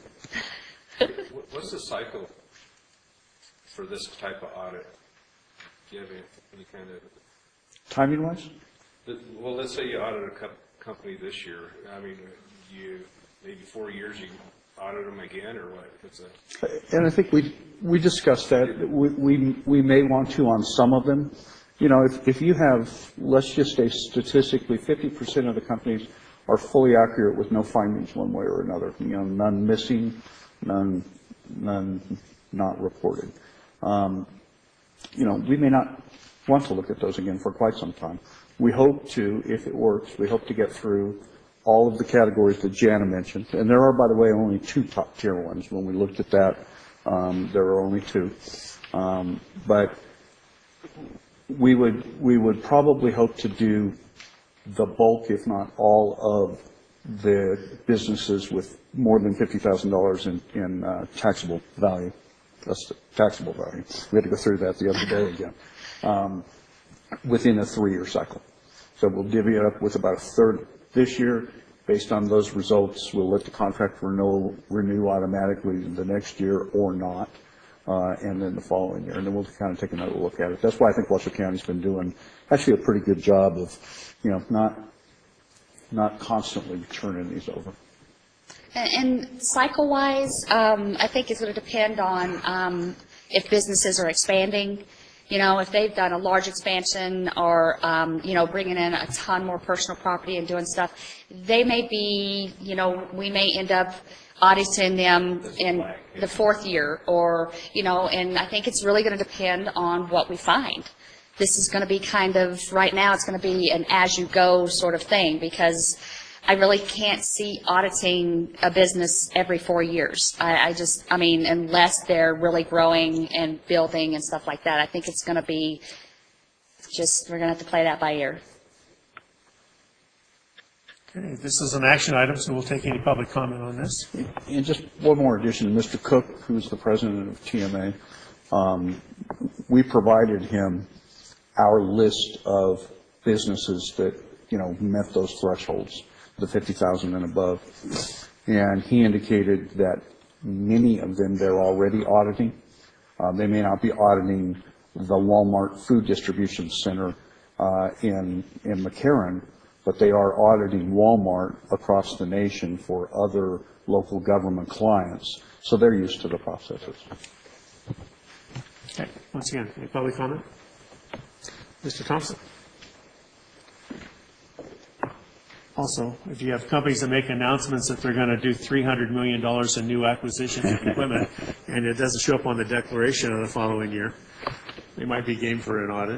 What's the cycle for this type of audit? Do you have any, any kind of... Timing-wise? Well, let's say you audit a co company this year. I mean, you maybe four years you audit them again, or what? It's a... And I think we we discussed that. We, we we may want to on some of them. You know, if if you have, let's just say statistically, fifty percent of the companies are fully accurate with no findings one way or another. You know, none missing. None, none not reported. Um, you know, we may not want to look at those again for quite some time. We hope to, if it works, we hope to get through all of the categories that Jana mentioned. And there are, by the way, only two top-tier ones. When we looked at that, um, there are only two. Um, but we would, we would probably hope to do the bulk, if not all, of the businesses with more than fifty thousand dollars in, in uh, taxable value. That's the taxable value. We had to go through that the other day again. Um, within a three-year cycle. So we'll divvy it up with about a third this year. Based on those results, we'll let the contract renew, renew automatically the next year or not, uh, and then the following year. And then we'll kind of take another look at it. That's why I think Washoe County's been doing actually a pretty good job of, you know, not, not constantly turning these over. And, and cycle-wise, um, I think it's going to depend on um, if businesses are expanding. You know, if they've done a large expansion or, um, you know, bringing in a ton more personal property and doing stuff, they may be, you know, we may end up auditing them in the fourth year or, you know, and I think it's really going to depend on what we find. This is going to be kind of, right now, it's going to be an as-you-go sort of thing because I really can't see auditing a business every four years. I, I just, I mean, unless they're really growing and building and stuff like that, I think it's going to be just, we're going to have to play that by ear. Okay, this is an action item, so we'll take any public comment on this. And just one more addition, Mister Cook, who's the president of T M A, um, we provided him our list of businesses that, you know, met those thresholds, the fifty thousand and above. And he indicated that many of them they're already auditing. Uh, they may not be auditing the Walmart Food Distribution Center uh, in, in McCarran, but they are auditing Walmart across the nation for other local government clients. So they're used to the processes. Okay, once again, any public comment? Mister Thompson? Also, if you have companies that make announcements that they're going to do three hundred million dollars in new acquisitions of equipment, and it doesn't show up on the declaration of the following year, they might be game for an audit.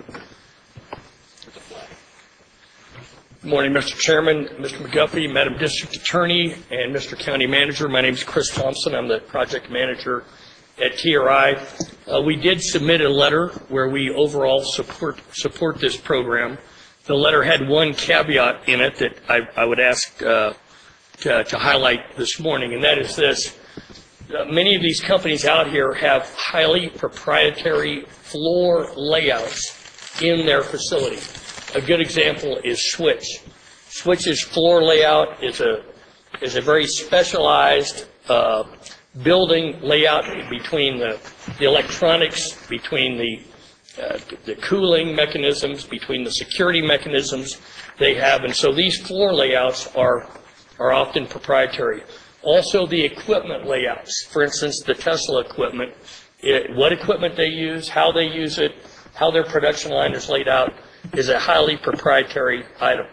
Good morning, Mister Chairman, Mister McGuffey, Madam District Attorney, and Mister County Manager. My name is Chris Thompson. I'm the project manager at T R I. Uh, we did submit a letter where we overall support support this program. The letter had one caveat in it that I, I would ask uh, to, to highlight this morning, and that is this. Uh, many of these companies out here have highly proprietary floor layouts in their facility. A good example is Switch. Switch's floor layout is a, is a very specialized uh, building layout between the, the electronics, between the Uh, the cooling mechanisms, between the security mechanisms they have. And so these floor layouts are, are often proprietary. Also the equipment layouts, for instance, the Tesla equipment, it, what equipment they use, how they use it, how their production line is laid out is a highly proprietary item.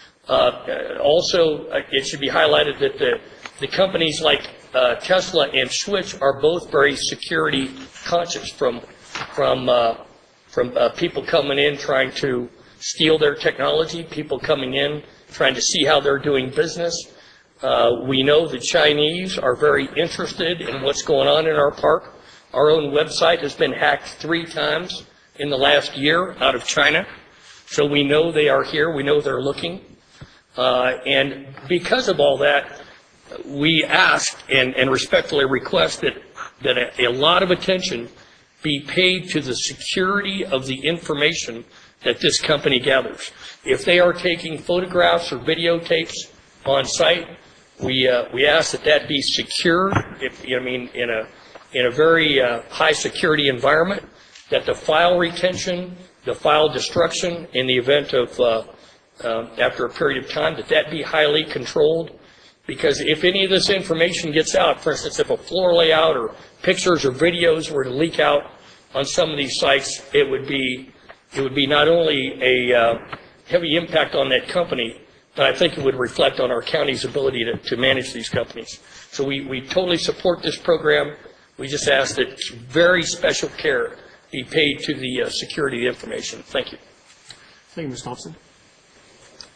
Uh, also, uh, it should be highlighted that the, the companies like uh, Tesla and Switch are both very security conscious from, from uh, from uh, people coming in trying to steal their technology, people coming in trying to see how they're doing business. Uh, we know the Chinese are very interested in what's going on in our park. Our own website has been hacked three times in the last year out of China. So we know they are here. We know they're looking. Uh, and because of all that, we ask and, and respectfully request that, that a, a lot of attention be paid to the security of the information that this company gathers. If they are taking photographs or videotapes on site, we uh, we ask that that be secured. If, I mean, in a in a very uh, high security environment, that the file retention, the file destruction, in the event of uh, uh, after a period of time, that that be highly controlled. Because if any of this information gets out, for instance, if a floor layout or pictures or videos were to leak out on some of these sites, it would be it would be not only a uh, heavy impact on that company, but I think it would reflect on our county's ability to, to manage these companies. So we, we totally support this program. We just ask that very special care be paid to the uh, security of the information. Thank you. Thank you, Miz Thompson.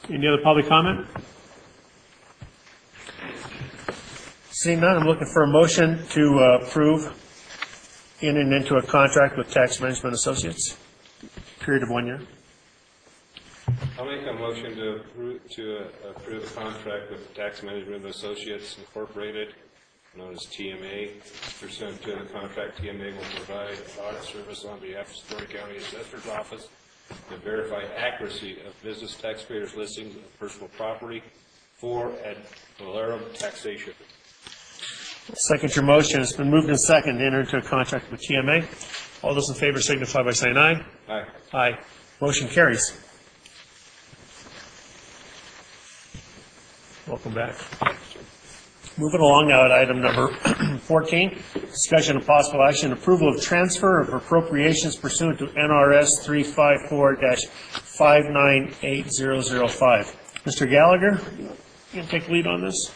Any other public comment? Seeing none, I'm looking for a motion to uh, approve entering into a contract with Tax Management Associates, period of one year. I'll make a motion to approve, to uh, approve a contract with Tax Management Associates Incorporated, known as T M A. Pursuant to the contract, T M A will provide audit service on behalf of Story County Assessor's Office to verify accuracy of business taxpayers' listings of personal property for ad valorem taxation. Second your motion. It's been moved and second to enter into a contract with T M A. All those in favor signify by saying aye. Aye. Aye. Motion carries. Welcome back. Moving along now at item number fourteen, discussion of possible action, approval of transfer of appropriations pursuant to N R S three five four dash five nine eight zero zero five. Mister Gallagher, you can take lead on this.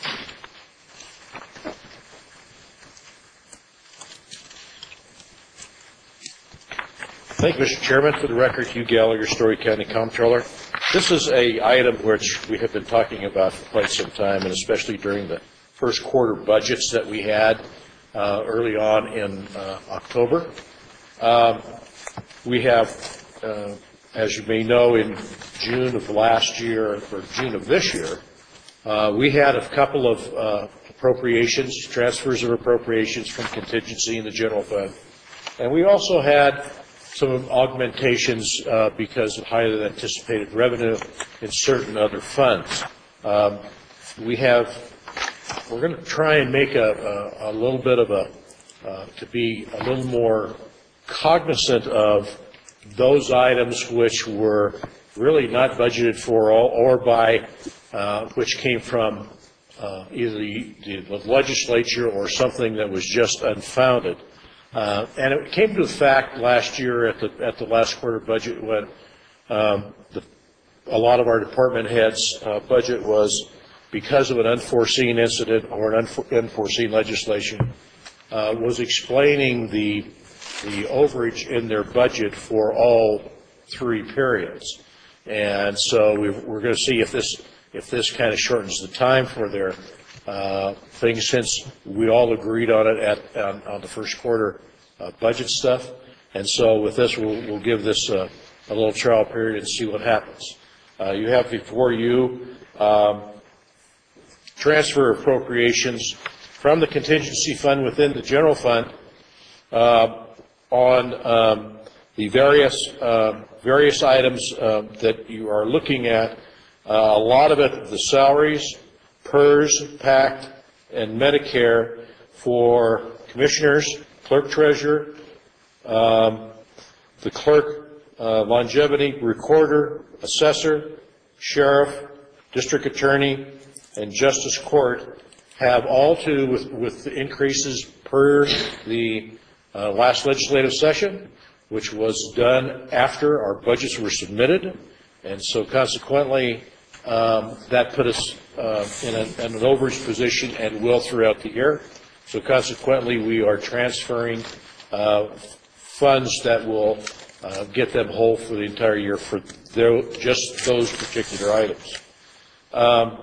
Thank you, Mister Chairman. For the record, Hugh Gallagher, Story County Comptroller. This is a item which we have been talking about for quite some time, and especially during the first quarter budgets that we had uh, early on in uh, October. Um, we have, uh, as you may know, in June of last year, or June of this year, uh, we had a couple of uh, appropriations, transfers of appropriations from contingency in the general fund. And we also had some augmentations uh, because of higher than anticipated revenue in certain other funds. Um, we have, we're going to try and make a, a, a little bit of a, uh, to be a little more cognizant of those items which were really not budgeted for or, or by, uh, which came from uh, either the, the legislature or something that was just unfounded. Uh, and it came to the fact last year at the at the last quarter budget when um, the, a lot of our department heads' uh, budget was, because of an unforeseen incident or an unfor unforeseen legislation, uh, was explaining the the overage in their budget for all three periods. And so we, we're going to see if this if this kind of shortens the time for their Uh, things, since we all agreed on it at on, on the first quarter uh, budget stuff, and so with this we'll, we'll give this uh, a little trial period and see what happens. Uh, you have before you um, transfer appropriations from the contingency fund within the general fund uh, on um, the various uh, various items uh, that you are looking at. Uh, a lot of it, the salaries, P E R S, PACT, and Medicare for commissioners, clerk treasurer, um, the clerk, uh, longevity, recorder, assessor, sheriff, district attorney, and justice court have all to, with, with the increases per the uh, last legislative session, which was done after our budgets were submitted. And so consequently, um, that put us Uh, in, a, in an overage position and will throughout the year. So consequently, we are transferring uh, funds that will uh, get them whole for the entire year for their, just those particular items. Um,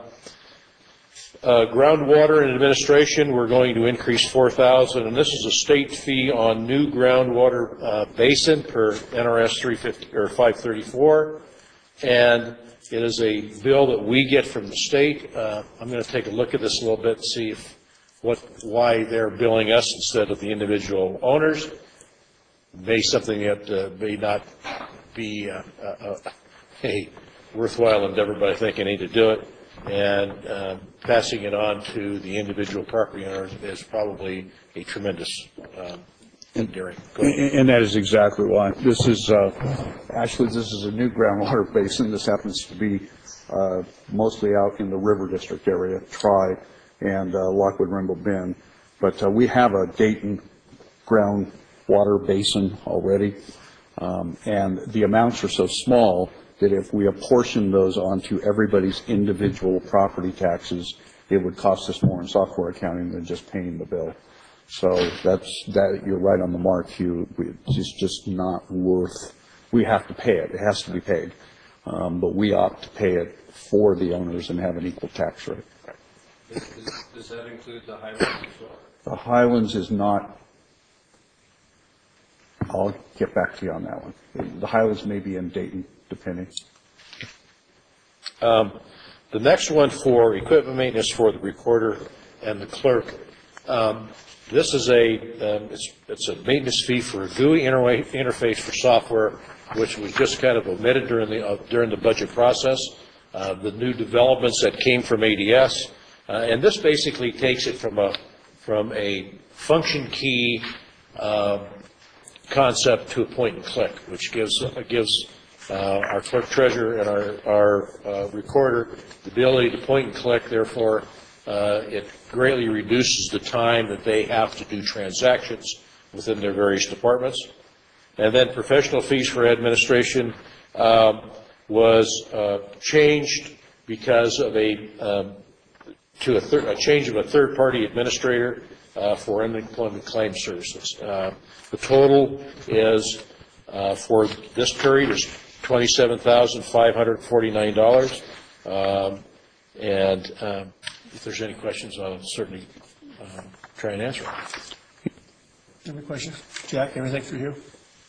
uh, groundwater and administration, we're going to increase four thousand dollars, and this is a state fee on new groundwater uh, basin per N R S three fifty or five thirty-four, and it is a bill that we get from the state. Uh, I'm going to take a look at this a little bit and see if, what, why they're billing us instead of the individual owners. May something that uh, may not be uh, uh, a worthwhile endeavor, but I think I need to do it. And uh, passing it on to the individual property owners is probably a tremendous um, endearing. And, and that is exactly why. This is, uh, actually, this is a new groundwater basin. This happens to be uh, mostly out in the River District area, Tri and uh, Lockwood Rainbow Bend. But uh, we have a Dayton groundwater basin already, um, and the amounts are so small that if we apportion those onto everybody's individual property taxes, it would cost us more in software accounting than just paying the bill. So that's, that, you're right on the mark, Hugh. It's just not worth, we have to pay it. It has to be paid. um, but we opt to pay it for the owners and have an equal tax rate. Does- Does does that include the Highlands as well? The Highlands is not, I'll get back to you on that one. The Highlands may be in Dayton, depending. Um, The next one for equipment maintenance for the recorder and the clerk. Um, This is a, um, it's, it's a maintenance fee for a G U I interwa- interface for software, which was just kind of omitted during the, uh, during the budget process. Uh, the new developments that came from A D S, uh, and this basically takes it from a, from a function key, uh, concept to a point and click, which gives, uh, gives, uh, our clerk treasurer and our, our, uh, recorder the ability to point and click, therefore, Uh, it greatly reduces the time that they have to do transactions within their various departments. And then professional fees for administration um, was uh, changed because of a, um, to a, thir- a change of a third-party administrator uh, for unemployment claim services. Uh, The total is, uh, for this period, is twenty-seven thousand five hundred forty-nine dollars. Um, And um, if there's any questions, I'll certainly um, try and answer them. Any questions? Jack, everything for you?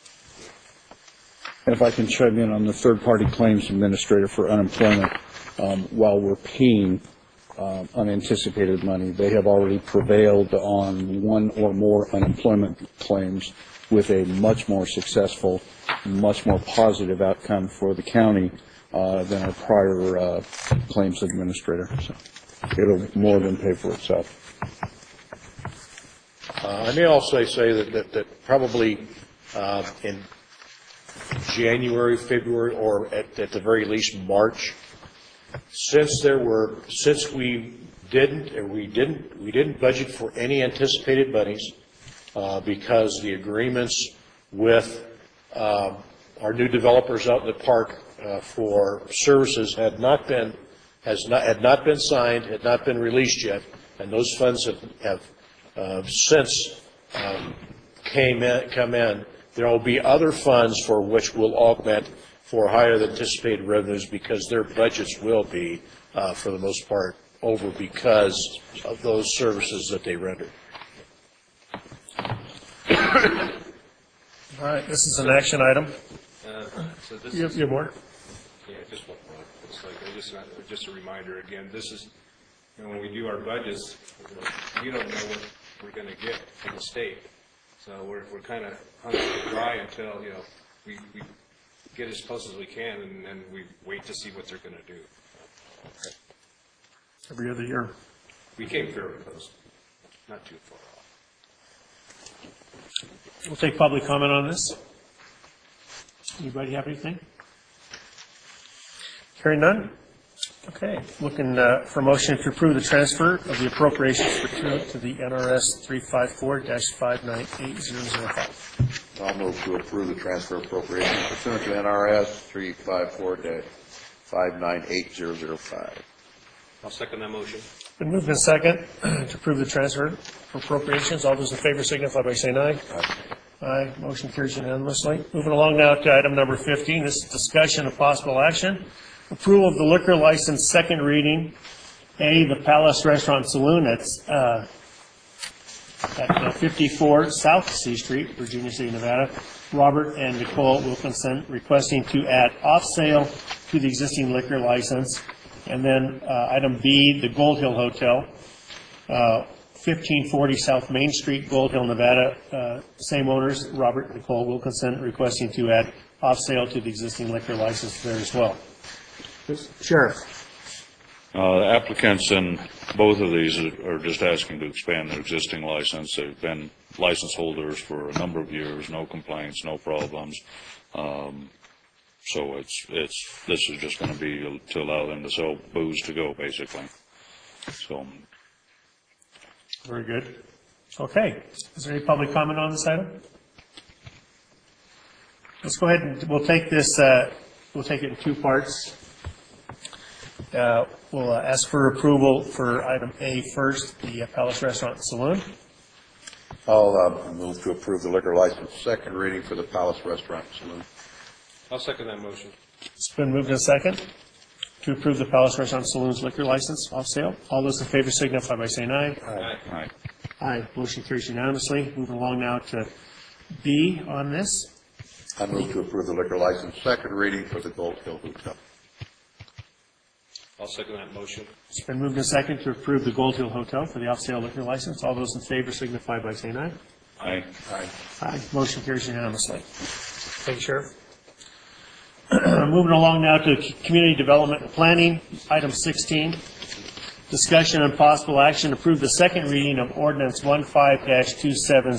And if I can chime in on the third-party claims administrator for unemployment, um, while we're paying um, unanticipated money, they have already prevailed on one or more unemployment claims with a much more successful, much more positive outcome for the county uh, than our prior uh, claims administrator. So it'll more than pay for itself. Uh, I may also say that, that, that probably uh, in January, February, or at, at the very least March, since there were, since we didn't, or we didn't, we didn't budget for any anticipated monies uh, because the agreements with uh, our new developers out in the park uh, for services had not been, has not, had not been signed, had not been released yet, and those funds have, have uh, since um, came in, come in. There will be other funds for which will augment for higher than anticipated revenues because their budgets will be, uh, for the most part, over because of those services that they rendered. All right, this is an action item. Uh, So this You is, have, you have more? yeah, just one more. It's like, I just, uh, just a reminder again, this is, you know, when we do our budgets, we don't know what we're going to get from the state. So we're, we're kind of hung dry until, you know, we, we get as close as we can, and then we wait to see what they're going to do. Every other year. We came fairly close, not too far off. We'll take public comment on this. Anybody have anything? Hearing none? Okay, looking uh, for motion to approve the transfer of the appropriations for two to the N R S three five four dash five nine eight zero zero five. I'll move to approve the transfer appropriation pursuant to N R S three five four dash five nine eight zero zero five. I'll second that motion. Been moved in second to approve the transfer for appropriations. All those in favor signify by saying aye. Aye. Motion carries unanimously. Moving along now to item number fifteen. This is discussion of possible action. Approval of the liquor license, second reading. A, the Palace Restaurant Saloon at, uh, at uh, fifty-four South C Street, Virginia City, Nevada. Robert and Nicole Wilkinson requesting to add off sale to the existing liquor license. And then uh, item B, the Gold Hill Hotel, uh, fifteen forty South Main Street, Gold Hill, Nevada. Uh, Same owners, Robert and Nicole Wilkinson, requesting to add off sale to the existing liquor license there as well. Sheriff. Uh, the applicants in both of these are just asking to expand their existing license. They've been license holders for a number of years, no complaints, no problems. Um, so it's, it's, this is just going to be to allow them to sell booze to go, basically. So. Very good. Okay. Is there any public comment on this item? Let's go ahead and we'll take this, uh, we'll take it in two parts. Uh, We'll uh, ask for approval for item A first, the uh, Palace Restaurant and Saloon. I'll uh, move to approve the liquor license, second reading for the Palace Restaurant and Saloon. I'll second that motion. It's been moved and second to approve the Palace Restaurant Saloon's liquor license off sale. All those in favor signify by saying aye. Aye. Aye. Aye. Motion carries unanimously. Moving along now to B on this. I move to approve the liquor license, second reading for the Gold Hill Hotel. I'll second that motion. It's been moved and second to approve the Gold Hill Hotel for the off-sale liquor license. All those in favor signify by saying aye. Aye. Aye. Aye. Motion carries unanimously. Thank you, Sheriff. Moving along now to Community Development and Planning, item sixteen. Discussion and possible action, approve the second reading of ordinance fifteen two seventy.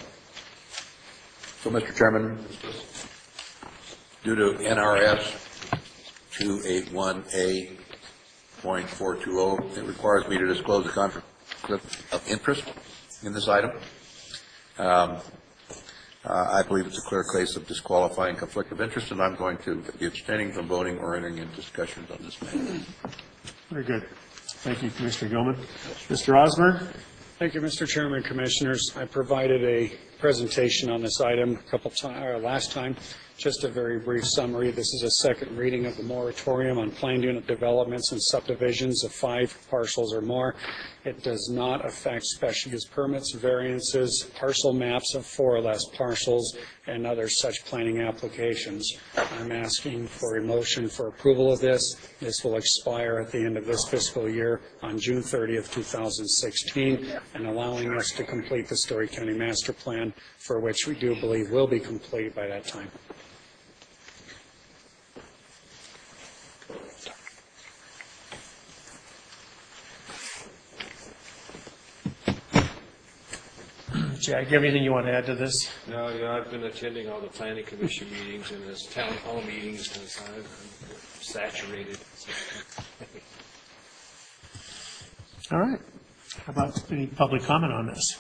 So, Mister Chairman, due to N R S two eighty-one A point four two zero, it requires me to disclose a conflict of interest in this item. Um, uh, I believe it's a clear case of disqualifying conflict of interest, and I'm going to be abstaining from voting or entering into discussions on this matter. Very good. Thank you, Commissioner Gilman. Mister Osborne? Thank you, Mister Chairman, Commissioners. I provided a presentation on this item a couple times, or last time. Just a very brief summary. This is a second reading of the moratorium on planned unit developments and subdivisions of five parcels or more. It does not affect special use permits, variances, parcel maps of four or less parcels, and other such planning applications. I'm asking for a motion for approval of this. This will expire at the end of this fiscal year on June thirtieth, two thousand sixteen, and allowing us to complete the Story County Master Plan, for which we do believe will be complete by that time. Jack, do you have anything you want to add to this? No, you know, I've been attending all the planning commission meetings and the town hall meetings, and so I'm saturated. All right. How about any public comment on this?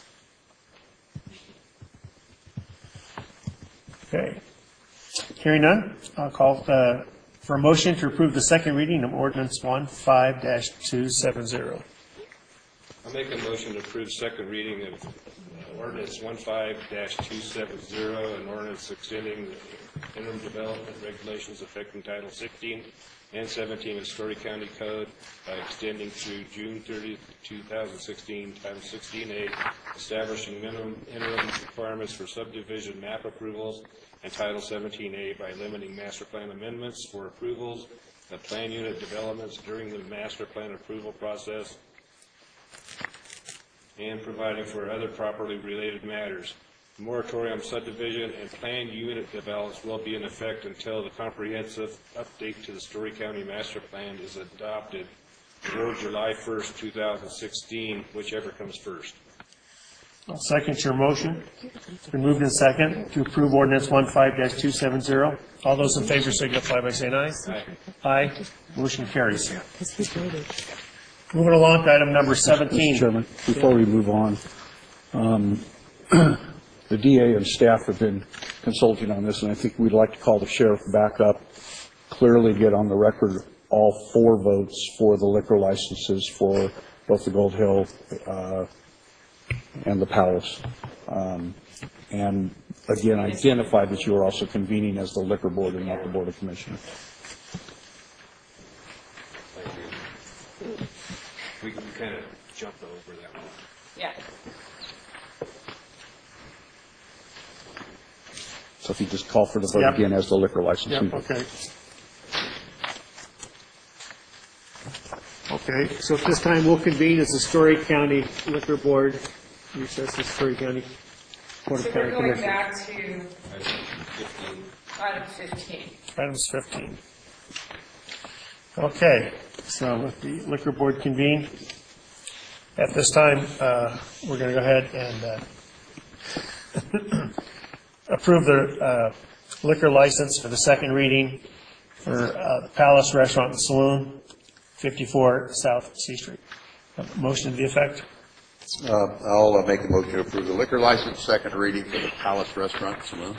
Okay. Hearing none, I'll call uh, for a motion to approve the second reading of ordinance fifteen two seventy. I'll make a motion to approve second reading of uh, ordinance fifteen two seventy, an ordinance extending the interim development regulations affecting Title sixteen and seventeen of Story County Code by extending through June thirtieth, two thousand sixteen, Title sixteen A, establishing minimum interim requirements for subdivision map approvals, and Title seventeen A by limiting master plan amendments for approvals of plan unit developments during the master plan approval process, and providing for other properly related matters. The moratorium subdivision and planned unit developments will be in effect until the comprehensive update to the Story County Master Plan is adopted, or July first, two thousand sixteen, whichever comes first. I'll second your motion. It's been moved in second to approve ordinance fifteen two seventy. All those in favor signify by saying aye. Aye. Aye. Motion carries. Moving along to item number seventeen. Mister Chairman, before we move on, um, the D A and staff have been consulting on this, and I think we'd like to call the sheriff back up, clearly get on the record all four votes for the liquor licenses for both the Gold Hill uh, and the Palace. Um, and again, identify that you are also convening as the liquor board and not the Board of Commissioners. Thank you. We we kind of jumped over that one. Yeah. So if you just call for the vote Yep. again as the liquor license. Yep, okay. Okay, so at this time, we'll convene as the Story County Liquor Board, recess the Story County Board So of we're County going Commissioners. back to item fifteen. Items fifteen. Okay, so with the Liquor Board convened, at this time, uh, we're going to go ahead and uh, approve the uh, liquor license for the second reading for uh, the Palace Restaurant and Saloon, fifty-four South C Street. Uh, Motion to the effect? Uh, I'll uh, make a motion to approve the liquor license, second reading for the Palace Restaurant and Saloon.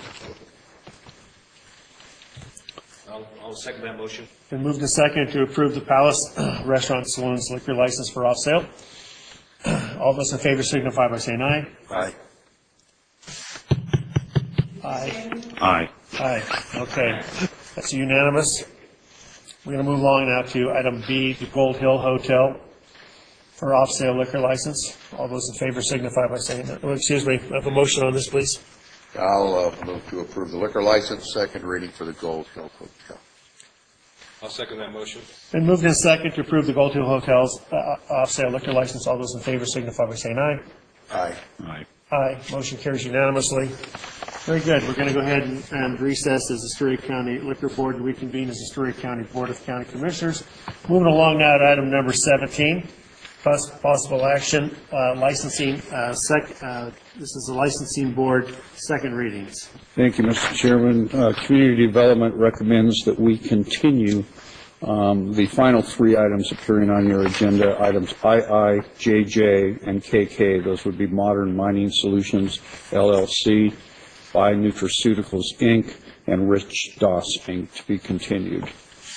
I'll, I'll second that motion. Been moved and seconded to approve the Palace Restaurant and Saloon's liquor license for off sale. All those in favor signify by saying aye. Aye. Aye. Aye. Aye, okay. That's unanimous. We're going to move along now to item B, the Gold Hill Hotel for off-sale liquor license. All those in favor signify by saying, oh, excuse me, I have a motion on this, please. I'll uh, move to approve the liquor license, second reading for the Gold Hill Hotel. I'll second that motion. Been moved in second to approve the Gold Hill Hotel's uh, off-sale liquor license. All those in favor signify by saying aye. Aye. Aye. Aye. Motion carries unanimously. Very good. We're going to go ahead and, and recess as the Story County Liquor Board and reconvene as the Story County Board of County Commissioners. Moving along now to item number seventeen, poss- possible action, uh, licensing. Uh, sec- uh, this is the licensing board, second readings. Thank you, Mister Chairman. Uh, Community Development recommends that we continue um, the final three items appearing on your agenda, items I I, J J, and K K. Those would be Modern Mining Solutions, L L C, by Nutraceuticals, Incorporated, and Rich Doss, Incorporated, to be continued.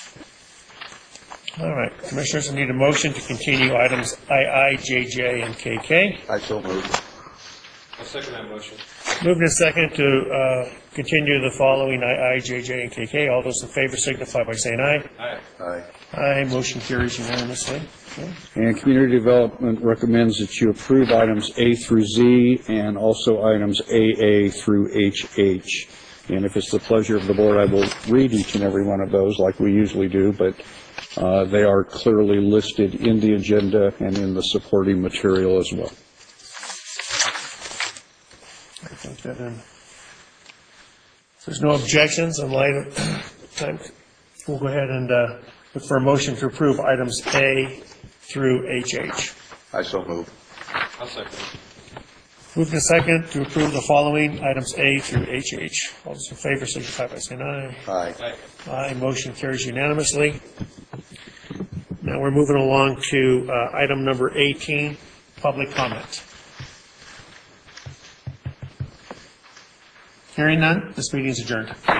All right, Commissioners, I need a motion to continue items I I, J J, and K K. I so move. I'll second that motion. Moved in second to uh, continue the following I I, J J, and K K. All those in favor signify by saying aye. Aye. Aye. Aye. Motion carries unanimously. Okay. And Community Development recommends that you approve items A through Z and also items A A through H H. And if it's the pleasure of the board, I will read each and every one of those like we usually do, but uh, they are clearly listed in the agenda and in the supporting material as well. I think that um, if there's no objections in light of time, we'll go ahead and uh, look for a motion to approve items A through H H. I so move. I'll second. Moved in second to approve the following items A through H H. All those in favor signify by saying aye. Aye. Aye. Aye. Motion carries unanimously. Now we're moving along to uh, item number eighteen, public comment. Hearing none, this meeting is adjourned.